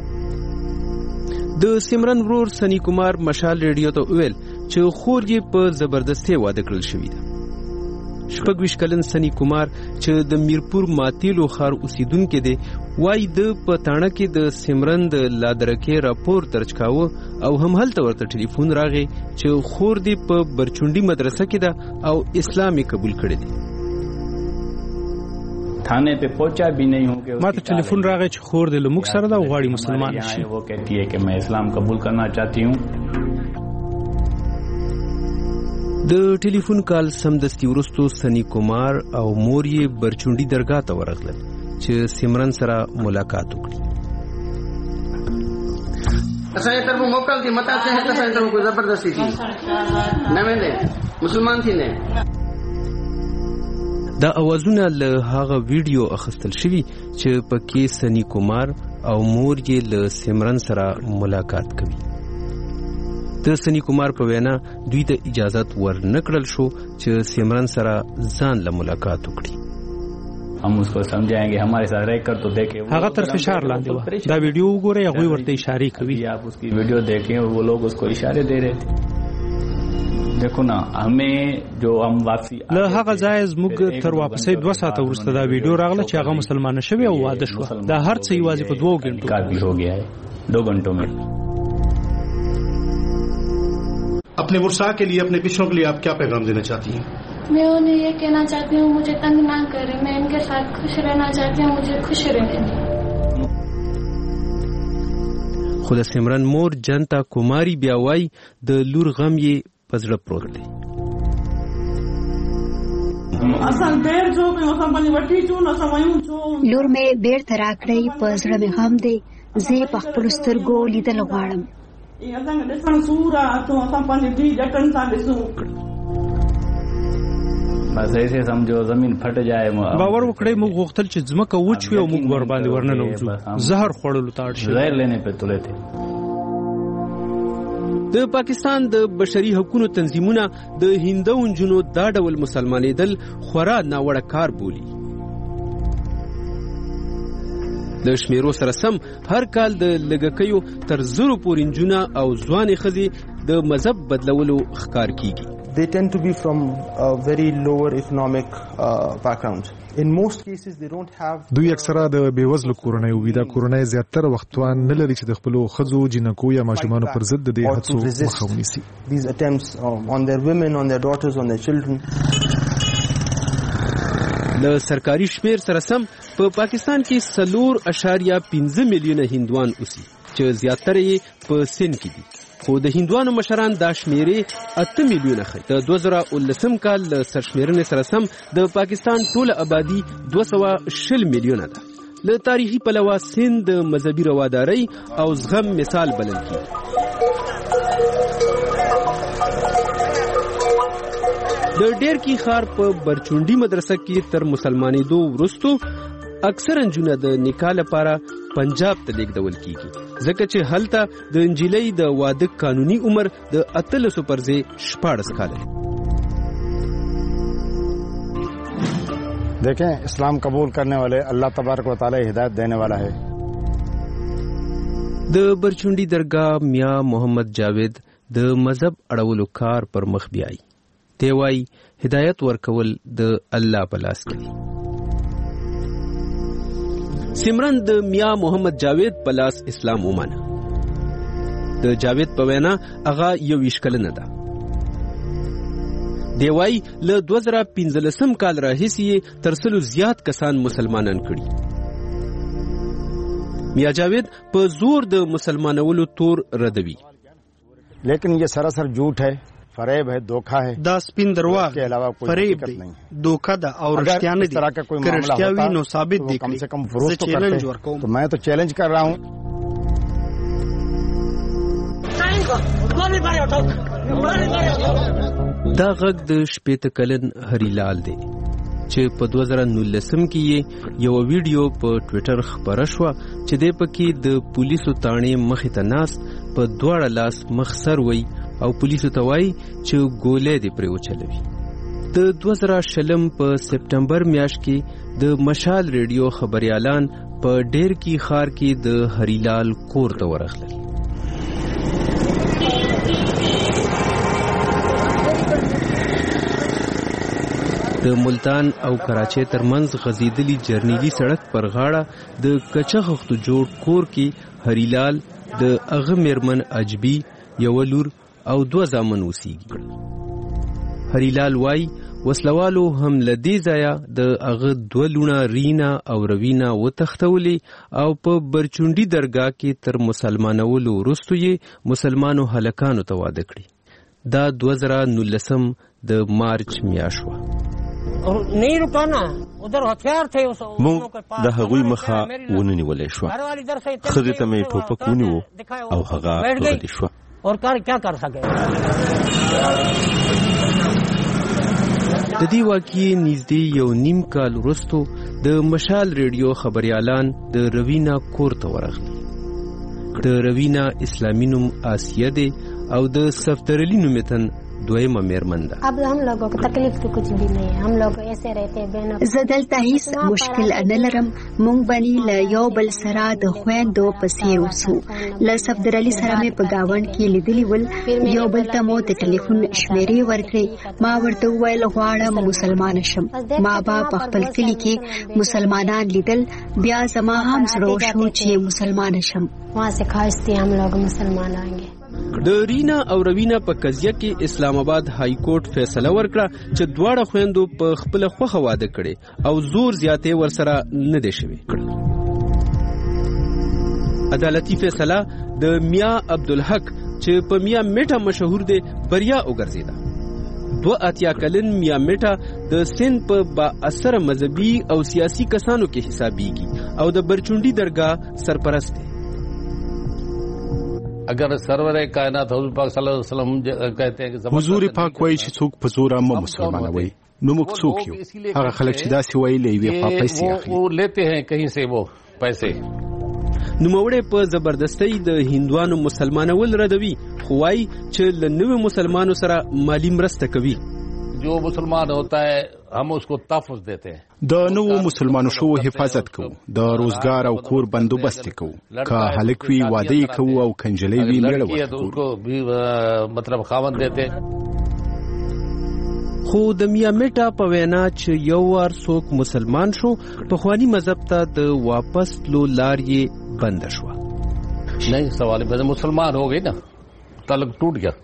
د سمرن ورور سنی کمار مشال ریډیو ته ویل چې خور یې په زبردستي واده کړل شوې ده. 26 کلن سنی کمار چې د میرپور ماتیلو خار اوسیدونکو دی وای د پټانه کې د سمرن د لادرکې راپور درج کاوه او هم هلته ورته ټلیفون راغی چې خور دی په برچونډي مدرسه کې ده او اسلامي قبول کړی دی. थाने पे पहुंचा भी नहीं हूं कि ما ته ټلیفون راغی چې خور دې له موږ سره دا غواړي مسلمان شي. वो कहती है कि मैं इस्लाम कबूल करना चाहती हूं. د ټلیفون کال سمدستي ورستو سنی کمار او مور یې برچونډي درگاه ته ورغلل چې سمرن سره ملاقات وکړي. اسانه طرف موکل دي متا څه هته څنګه کو زبردستی دي نه مې مسلمان دي نه. دا اوازونه له هغه ویډیو اخیستل شوی چې پکې سنی کمار او مور یې له سمرن سره ملاقات کوي. د سنی کمار په وینا دوی ته اجازه ورنکړل شو چې سمرن سره ځان له ملاقات وکړي. हम उसको समझाएंगे हमारे साथ रहकर तो देखें. هغه تر فشار لاندې و. دا ویډیو وګورئ هغه ورته اشاره کوي. आप उसकी वीडियो देखें और वो लोग उसको इशारे दे रहे थे. देखो ना हमें जो हम वापसी له هغه ځای زموږ تر واپسې 2 ساعته وروسته دا ویډیو راغله چې هغه مسلمان شوی او واده شو. دا هر څه یوازې په 2 غنټو کې हो गया है 2 घंटों में. अपने वर्षा के लिए अपने पिछड़ों के लिए आप क्या पैगाम देना चाहती हैं? मैं उन्हें ये कहना चाहती हूँ मुझे तंग ना करें. मैं इनके साथ खुश रहना चाहती हूँ. मुझे खुश रहने दें. خو د سمرن مور جنتا کماری بیا وای د لور غم یې پزړه پروت دی. لور مې بیرته راکړی په زړه مې غم دی. زه په خپل سترګو لیدل غواړم. بس ایسے سمجھو زمین پھٹ جائے. باور وکړئ موږ غوښتل چې ځمکه وچوي او موږ ور باندې ورننه وځو. زهر خوړلو ته اړ شو. زهر لینے په تله ته. د پاکستان د بشري حقوقو تنظیمونه د هندو نجونو دا ډول مسلمانېدل خورا ناوړه کار بولي. د شمیرو سره سم هر کال د لګکیو تر زرو پورې نجونه او ځوانې ښځې د مذهب بدلولو ښکار کیږي. They tend to be from a very lower economic background. In most cases they don't have. دوی اکثره د بیوزلو کورنۍ وي. دا کورنۍ زیاتره وختوان نه لري چې د خپل خځو جنکو یا ماشومانو پر ضد د دې هڅو مخه ونیسي. These attempts on their women, on their daughters, on their children. له سرکاري شمیر سره سم په پاکستان کې 4.15 میلیونه هندوان اوسي چې زیاتره یې په سند کې دي. خو د هندوانو مشران دا شمیرې 8 میلیونه ښیي. د 2019 کال له سرشمیرنې سره سم د پاکستان ټوله آبادي 220 میلیونه ده. له تاریخي پلوه سند د مذهبي روادارۍ او زغم مثال بلل کیږي. د ډیرکی ښار په برچونډي مدرسه کې تر مسلمانېدو وروستو اکثر نجونه د نکاح لپاره پنجاب ته لیږدول کیږي ځکه چې هلته د انجیلۍ د واده قانوني عمر د 13 پر ځای 14 کال دی. देखें इस्लाम कबूल करने वाले अल्लाह तबारक व तआला हिदायत देने वाला है. د برچونډي درگاه میا محمد جاوید د مذهب اړولو کار پر مخ بیاي. دی وايي هدایت ورکول د الله په لاس کې. سمرن د میا محمد جاوید په لاس اسلام ومانه. د جاوید په وینا هغه 21 کلنه ده. دی وايي له 2015 کال راهیسې تر سلو زیات کسان مسلمانان کړي. میا جاوید په زور د مسلمانولو تور ردوي. لیکن یہ سراسر جھوٹ ہے، فریب ہے، دھوکہ ہے. دا سپین درواغ، فریب دی، دھوکہ دا اور رښتیا نه دي. که رښتیا وي نو ثابت دي. کم سے کم فروغ تو کرتے. تو میں تو چیلنج کر رہا ہوں. دا غږ د شپېته کلن هریلال دی چې په 2019 کې یو ویډیو په ټوئیټر خبره شوه چې د پکې د پولیسو تاڼې مخې ته ناست په دواړه لاس مخ سر وي او پولیسو ته وایي چې ګولې دې پرې وچلوي. د 2020 په سپټمبر میاشت کې د مشال ریډیو خبريالان په ډیر کی خار کې د هریلال کور ته ورغلل. د ملتان او کراچۍ ترمنځ غزیدلی جرنیلی سړک پر غاړه د کچخختو جوړ کور کې هریلال د اغه میرمن اجبی یو لور او 2 زامن اوسېږي. هریلال وای وسلوالو هم لدی ځای د اغه 2 لونه رینا او روینا وتختولې او په برچونډي درگاه کې تر مسلمانولو وروسته یې مسلمانو هلکانو ته واده کړی. دا 2019 د مارچ میاشت وه. موږ د هغوی مخه ونیولې شو. ښځې ته مې ټوپک ونیو او هغه غلې شوه. د دې واقعې نږدې 1.5 کال وروسته د مشال ریډیو خبريالان د روینا کور ته ورغلي. د روینا اسلامي نوم آسیه دی او د صفدرعلی نومیتن دویمه میرمن ده. اب हम लोगों को तकलीफ तो कुछ भी नहीं है. हम लोग ऐसे रहते हैं बहन. زدلته هیڅ مشکل نه لرم. مونږ باندې له یو بل سره د خويندو په څیر وسو. له صفدرعلی سره مې په گاوند کې لیدلی ول. یو بل ته مو د ټلیفون شمیرې ورکړې. ما ورته وویل غواړم مسلمان شم. ما با په خپل کلی کې مسلمانان لیدل. بیا زما هم زړه شو چې مسلمان شم. وहाँ से خواهش थी हम लोग मुसलमान आएंगे. د رینا او روینا په قضیه کې اسلام آباد های کورټ فیصله ورکړه چې دواړه خويندو په خپل خوخه واده کړي او زور زیاتې ورسره نه دي شوی. عدالتي فیصله د میاں عبدالحق چې په میاں میټه مشهور دی بریا وګرځیدا. 82 کلن میاں میټه د سند په با اثر مذهبي او سیاسي کسانو کې حسابيږي او د برچونډي درگاه سرپرست دی. اگر سرور کائنات حضور پاک صلی الله علیه وسلم کہتے ہیں کہ حضور پاک وایي چې څوک په زور هم مسلمانوي. نو موږ څوک یو؟ هغه خلک چې داسې وایي له یوې خوا پیسې اخلي. وہ لیتے ہیں کہیں سے وہ پیسے. نوموړی په زبردستۍ د هندوانو مسلمانول ردوي خو وایي چې له نوي مسلمانو سره مالی مرسته کوي. جو مسلمان ہوتا ہے हम उसको तहफ़्फ़ुज़ देते हैं. د نو مسلمانو شو حفاظت کوو. د روزګار او کور بندوبست کوو. که هلک وي واده کوو او کنجلې وي میړه ورکوو. مطلب خاوند دیتے. خو د میاں میټا په وینا چې یو وار څوک مسلمان شو په خوانی مذهب ته د واپس لو لار یې بند شو. نہیں سوال ہے مسلمان ہو گئی نا تعلق ٹوٹ گیا.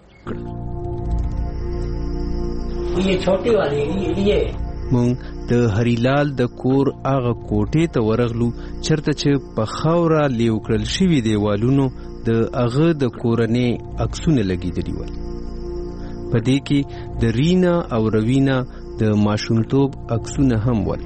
یہ چھوٹی والی یہ مونږ د هریلال د کور هغه کوټې ته ورغلو چرته چې په خاوره لیو کړل شوي دیوالونو د هغه د کورنۍ عکسونه لګېدلي ول. په دې کې د رینا او روینا د ماشومتوب عکسونه هم ول.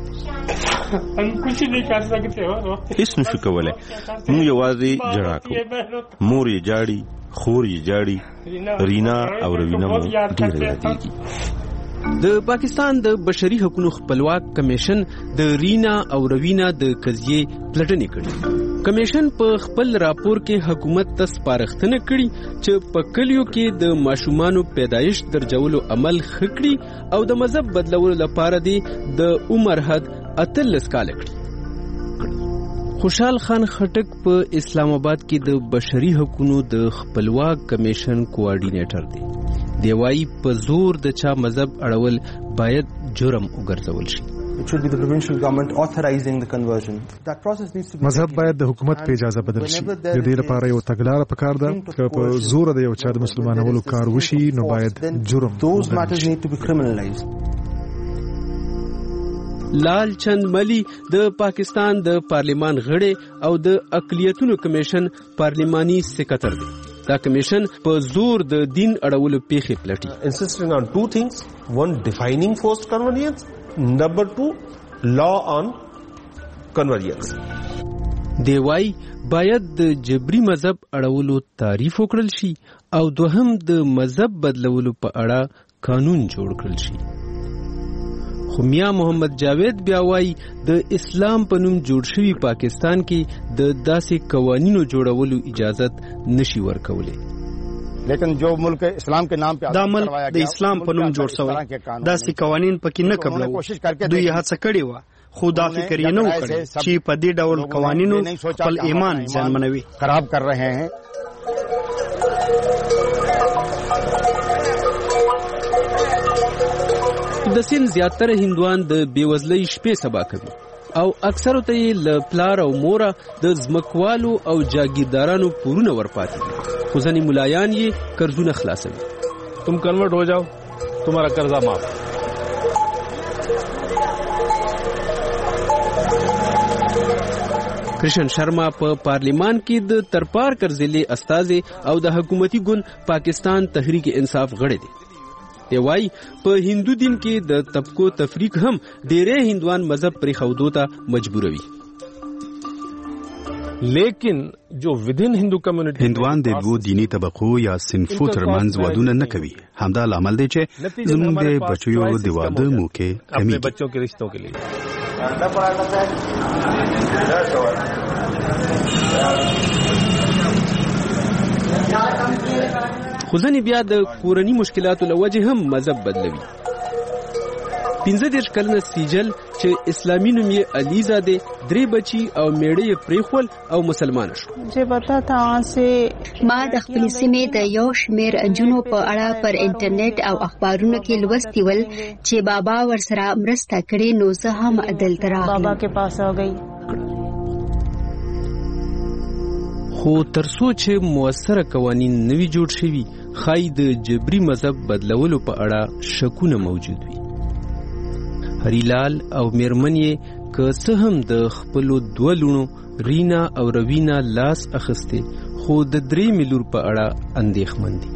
هیڅ نشو کولای. موږ یوازې جړا کوو. مور یې جاړي، خور یې جاړي. رینا او روینا مو ډېره یادېږي. د پاکستان د بشري حقوقو خپلواک کمیشن د رینا او روینا د قضیې پلټنې کړې. کمیشن په خپل راپور کې حکومت ته سپارښتنه کړې چې په کلیو کې د ماشومانو پیدایش درجولو عمل خکړي او د مذهب بدلولو لپاره د عمر حد 18 کال کړي. خوشحال خان خټک په اسلام آباد کې د بشري حقوقو د خپلواک کمیشن کوارډینیټر دی. دی وايي په زور د چا مذهب اړول باید جرم وګرځول شي. It should be the provincial government authorizing the conversion. That process needs to be. مذهب باید د حکومت په اجازه بدل شي. د دې لپاره یو تګلاره پکار ده چې په زور د یو چا د مسلمانولو کار وشي نو باید جرم. Those matters need to be criminalized. لال چند ملی د پاکستان د پارلیمان غړی او د اقلیتونو کمیشن پارلیمانی سکرټر دی. دا کمیشن په زور د دین اړولو پیښې پلټي. Insisting on two things: one, defining forced convenience; number two, law on convenience. دی وايي باید د جبري مذهب اړولو تعریف وکړل شي او دوهم د مذهب بدلولو په اړه قانون جوړ کړل شي. خو میاں محمد جاوید بیا وايي د اسلام په نوم جوړ شوی پاکستان کې د داسې قوانینو جوړولو اجازت نشي ورکولای. लेकिन जो मुल्क इस्लाम के नाम पे دا ملک د اسلام په نوم جوړ شوی داسې قوانین پکې نه قبلو دوی هڅه کړې و خو دا فکر یې نه وکړ چې په دې ډول قوانینو خپل ایمان ځانمنوي خراب کر رہے ہیں. د سین زیاتره هندوان د بیوزلۍ شپې سبا کوي او اکثر ته ل پلار او مور د زمکوالو او جاگیردارانو پورونه ورپاتې خو ځنې ملایان یې قرضونه خلاصوي. तुम कन्वर्ट हो जाओ तुम्हारा कर्जा माफ. کرشن شرما په پارلیمان کې د ترپارکر ضلع استازي او د حکومتي ګوند پاکستان تحریک انصاف غړي دي. دی وايي په هندو دین کې د طبقو تفریق هم ډېرې هندوان مذهب پرې خودو ته مجبوروي. لیکن جو ودین هندو کمیونټي هندوان د دوه دینی طبقو یا صنفو ترمنځ ودونه نه کوي. همدا لامل دی چې زموږ د بچیو د واده موقع کمی اپنے بچوں کے رشتوں کے لیے خو ځنې بیا د کورني مشکلاتو له وجې هم مذهب بدلوي. 15 کلنه سیجل چې اسلامي نوم یې علیزاده 3 بچي او میړه یې پریخول او مسلمان شو. ما د خپل سیمې د یو شمیر انجونو په اړه پر انټرنیټ او اخبارونو کې لوستي ول چې بابا ورسره مرسته کړې نو زه هم عدل تراغلم. بابا کې پاس آ گئی. خو ترڅو چې موثره قوانین نوي جوړ شوي خای د جبري مذهب بدلولو په اړه شکونه موجود وي. هریلال او میرمن یې که څه هم د خپلو دوه لونو رینا او روینا لاس اخسته خو د 3 ملور په اړه اندېښمن دي.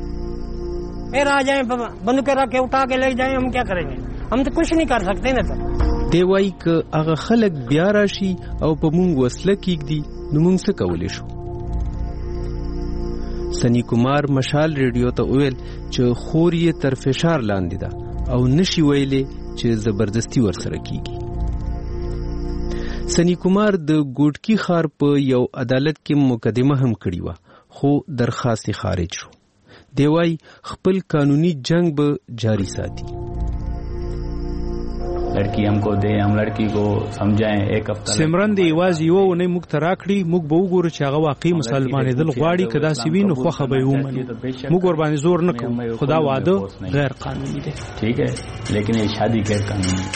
بندوق رکھ کے اٹھا کے لے جائیں ہم کیا کریں گے ہم تو کچھ نہیں کر سکتے نا. دی وایي که هغه خلک بیا راشي او په مونږ وسله کېږدي نو مونږ څه کولی شو. سنی کمار مشال ریډیو ته وویل چې خور یې تر فشار لاندې ده او نشي ویلې چې زبردستی ورسره کیږي. سنی کمار د ګوټکی خار په یو عدالت کې مقدمه هم کړې و خو درخواست خارج شو. دی وايي خپل قانوني جنگ به جاری ساتي. लड़की हमको दे हम लड़की को समझाएं. एक हफ्ता سمرن دی واز یو نه موږ تراکړي موږ به وګورو چې هغه واقعي مسلمانېدل غواړي کدا سوینو خو خبرې ومني موږ ور باندې زور نه کوو. خدا واده غیر قانوني دی. ठीक है लेकिन ये शादी गैर कानूनी.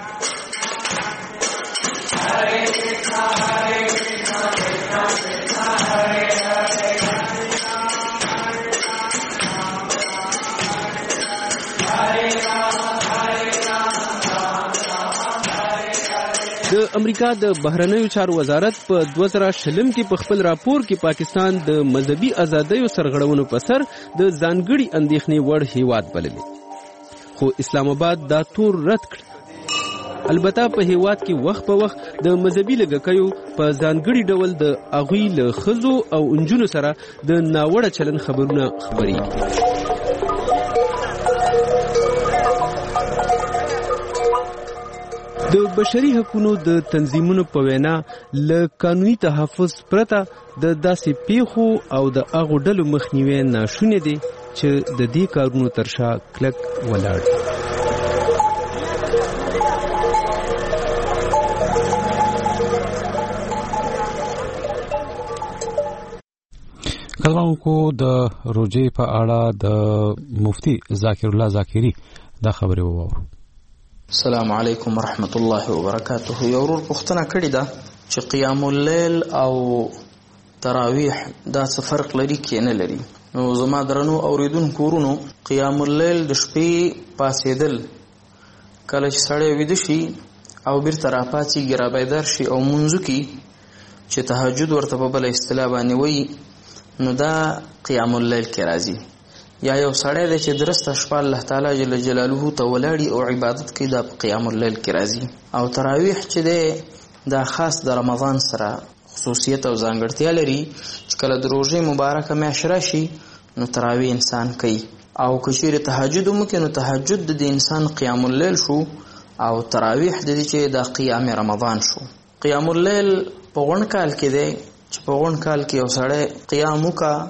د امریکا د بهرنیو چارو وزارت په 2020 کې په خپل راپور کې پاکستان د مذهبي ازادیو سرغړونو په سر د ځانګړي اندېښنې وړ هیواد بللی خو اسلام آباد دا تور رد کړ. البته په هیواد کې وخت په وخت د مذهبي لږکیو په ځانګړي ډول د اغوی له ښځو او انجونو سره د ناوړه چلن خبرونه خپرېږي. د بشري حقوقو د تنظیمونو په وینا له قانوني تحفظ پرته د داسې پیښو او د هغو ډلو مخنیوی ناشونی دی چې د دې کارونو تر شا کلک ولاړ دي. کلمونکو د روجې په اړه د مفتی ذاکر الله ذاکری دا خبره ووره. السلام علیکم ورحمت الله وبرکاته. یو ورور پوښتنه کړې ده چې قیام اللیل او تراویح دا څه فرق لري کې نه لري. نو زما درنو اوریدونکو ورونو قیام اللیل د شپې پاسېدل کله چې سړی ویده شي او بیرته راپاڅېږي رابیدار شي او منځو کې چې تهجد ورته په بله اصطلاح باندې وایي نو دا قیام اللیل کې راځي. یا یو سړی دی چې درسته شپه الله تعالی جل جلاله ته ولاړي او عبادت کوي دا قیام اللیل کې راځي. او تراویح چې دی دا خاص د رمضان سره خصوصیت او ځانګړتیا لري چې کله د روژې مبارکه میاشت راشي نو تراویح انسان کوي او که چیرې تهجد وکړي نو تهجد د انسان قیام اللیل شو او تراویح د دې چې دا قیام رمضان شو. قیام اللیل په غونډ کال کې دی چې په غونډ کال کې یو سړی قیام وکړه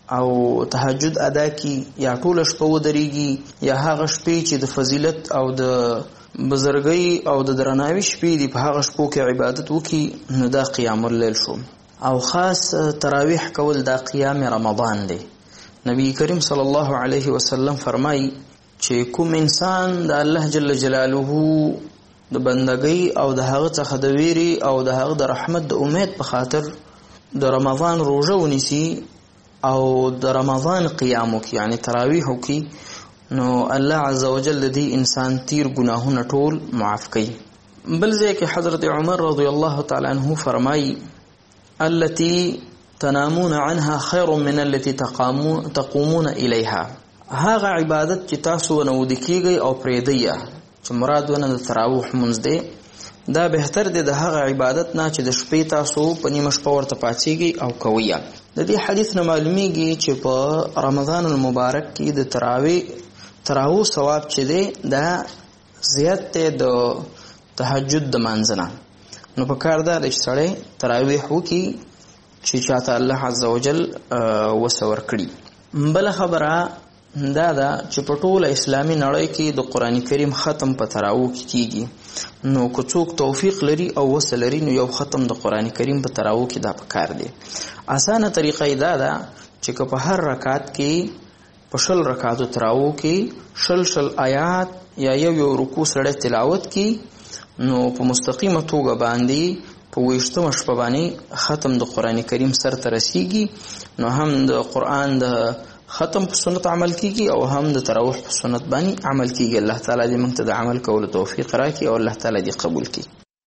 او تهجد ادا کی یا ټول شپه ودرېږي یا هغه شپې چې د فضیلت او د بزرګۍ او د درناوي شپې دی په هغه شپو کې عبادت وکي نو دا قیام الليل شو. او خاص تراویح کول دا قیام رمضان دی. نبی کریم صلی الله علیه وسلم فرمای چې کوم انسان د الله جل جلاله د بندګۍ او د هغه څخه د ویری او د هغه د رحمت د امید په خاطر د رمضان روزه ونیسي او د رمضان قیام وکي یعنی تراویح وکي نو الله عز وجل د دې انسان تیر گناهونه ټول معاف کوي. بل ځای کې حضرت عمر رضی الله تعالی عنہ فرمایي التي تنامون عنها خير من التي تقومون اليها. هغه عبادت چې تاسو نه ود کیږي او پرېدیا چې مراد ونه د تراویح منځ دی دا بهتر دی د هغه عبادت نه چې د شپې تاسو په نیمه شپه ورته پاتېږي او کوي. د دې حدیث نه معلومیږي چې په رمضان المبارک کې د تراویح ثواب چې دی دا زیات دی د تهجد د منځ نه. نو په کار دا چې سړی تراویح وکړي چې چاته الله عز وجل وسور کړي. بل خبره دا دا چې په ټوله اسلامي نړۍ کې د قرآن کریم ختم په تراویح کې کیږي. نو که څوک توفیق لري او وسه لري نو یو ختم د قرآن کریم په تراویح کې دا پکار دی. اسانه طریقه دا ده چې که په هر رکعت کې په 10 رکعاتو تراویح کې 10 آیات یا یو رکوع سره تلاوت کی نو په مستقیمه توګه باندې په 20 شپه باندې ختم د قرآن کریم سر ته رسیږي. نو هم د قرآن د ختم په سنت عمل کیږي او هم د تراویح په سنت باندې عمل کیږي. الله تعالی دې موږ ته د عمل کولو توفیق راکړي او الله تعالی دې قبول کړي.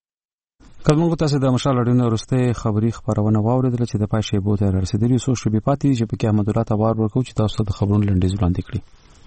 کله تاسو د مشال اړینه ورسته خبری خبرونه واوریدل چې د پای شیبو ته رسیدلی سو شبي پاتې چې په کې احمد الله تبار ورکو چې تاسو د خبرونو لنډیز وړاندې کړی.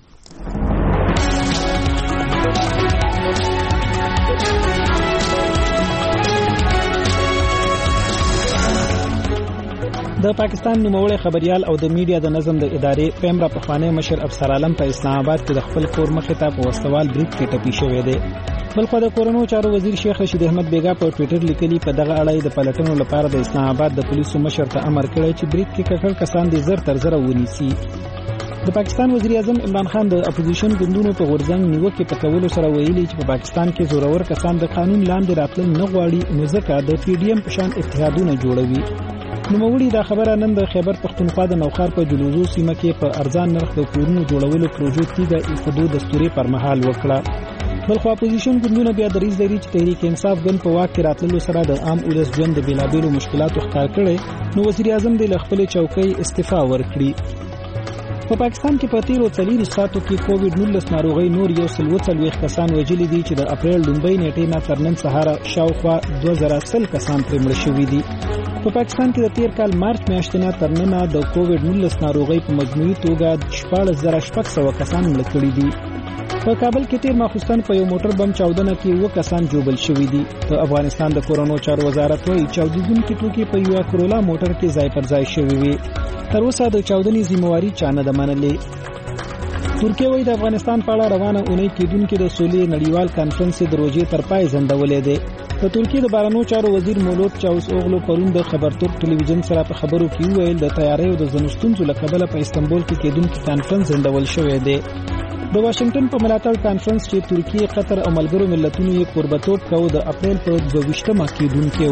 د پاکستان نوموړی خبريال او د میډیا د نظم د ادارې پیمرا پخوانی مشر افسر عالم په اسلام آباد کې د خپل کور مخې ته په وسوال بریک کې ټپي شوی دی. بلخو د کورونو چارو وزیر شیخ رشید احمد بیگا په ټوئیټر لیکلي په دغه اړه د پلټنو لپاره د اسلام آباد د پولیسو مشر ته امر کړی چې بریک کې ککړ کسان دي زر تر زر ونیسي. د پاکستان وزیر اعظم عمران خان د اپوزیشن ګوندونو په غورځنګ نیوکه په کولو سره ویلي چې په پاکستان کې زورور کسان د قانون لاندې راتلل نه غواړي نو ځکه د پی ډی ایم په شان اتحادونه جوړوي. نوموړي دا خبره نن د خیبر پختونخوا د نوخار په جلوزو سیمه کې په ارزان نرخ د کورونو جوړولو پروژې تیګه ایفدو دستوري پر مهال وکړه. بلخو اپوزیشن ګوندونه بیا دریځ لري چې تحریک انصاف ګوند په واک کې راتللو سره د عام ولس ژوند د بیلابیلو مشکلاتو ښکار کړي نو وزیر اعظم د خپل چوکۍ استعفا ورکړي. په پاکستان کې په تیرو 4 ساعتو کې کووډ-19 ناروغي نور یو 140 کسان وژلي دي چې د اپریل لومبۍ نیټې نه تر نن سهار شاوخوا 2000 کسان پرې مړ شوي دي. په پاکستان کې د تیر کال مارچ میاشتې نه تر ننه د کووډ-19 ناروغي په مجموعي توګه 14600 کسان مړه کړي دي. په کابل کې تیر ماخوستن په یو موټر بم چاودنه کې 2 کسان جوړل شوي دي. د افغانستان د کورونو چارو وزارت وايي چاودیدونکو توکي په یو کرولا موټر کې ځای پر ځای شوي وي. تر اوسه د چاودنې ذمہواری چا نه ده منلې. ترکیه وايي د افغانستان په اړه روانه اونۍ کېدونکې د سولې نړیوال کانفرنس د روزې تر پای ځنډولې ده. د ترکیه د بهرنیو چارو وزیر مولود چاوس اوغلو پرون د خبرتور ټلویزیون سره په خبرو کې ویل د تیاری او د ځنستونزو لکبله په استنبول کې کېدونکې کانفرنس ځنډول شوې ده. د واشنگټن په ملاتړ کانفرنس چې ترکیه، قطر او ملګرو ملتونو یې قربتوب کوي د اپریل په 22مه کېدونکې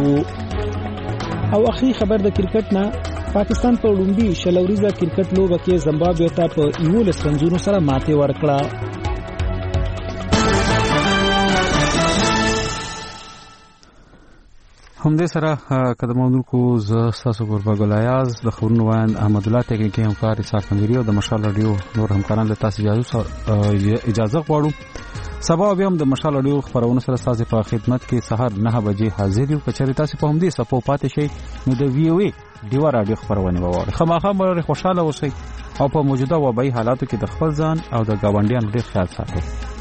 وو. او اخري خبر د کرکټ نه پاکستان په لومبي شلوريزه کرکټ لوبه کې زمبابوې ته په 11 رنونو سره ماتې ورکړه. همدې سره قدمونکو ز تاسو ګوربګل ایاز د خبرونو وان احمد الله ته کې همکار اسحاق نګری او د مشال رادیو نور همکاران له تاسو اجازه غواړو. سبا بیا هم د مشال رادیو خبرونه سره تاسو په خدمت کې سحر 9 بجې حاضر یو. کچری تاسو په همدې صفو پاتې شئ نو د وی او ای دیوا رادیو خبرونه وواره خامخا مر خوشاله اوسئ او په موجوده وبای حالاتو کې د خپل ځان او د گاونډیانو ډیر خیال ساتئ.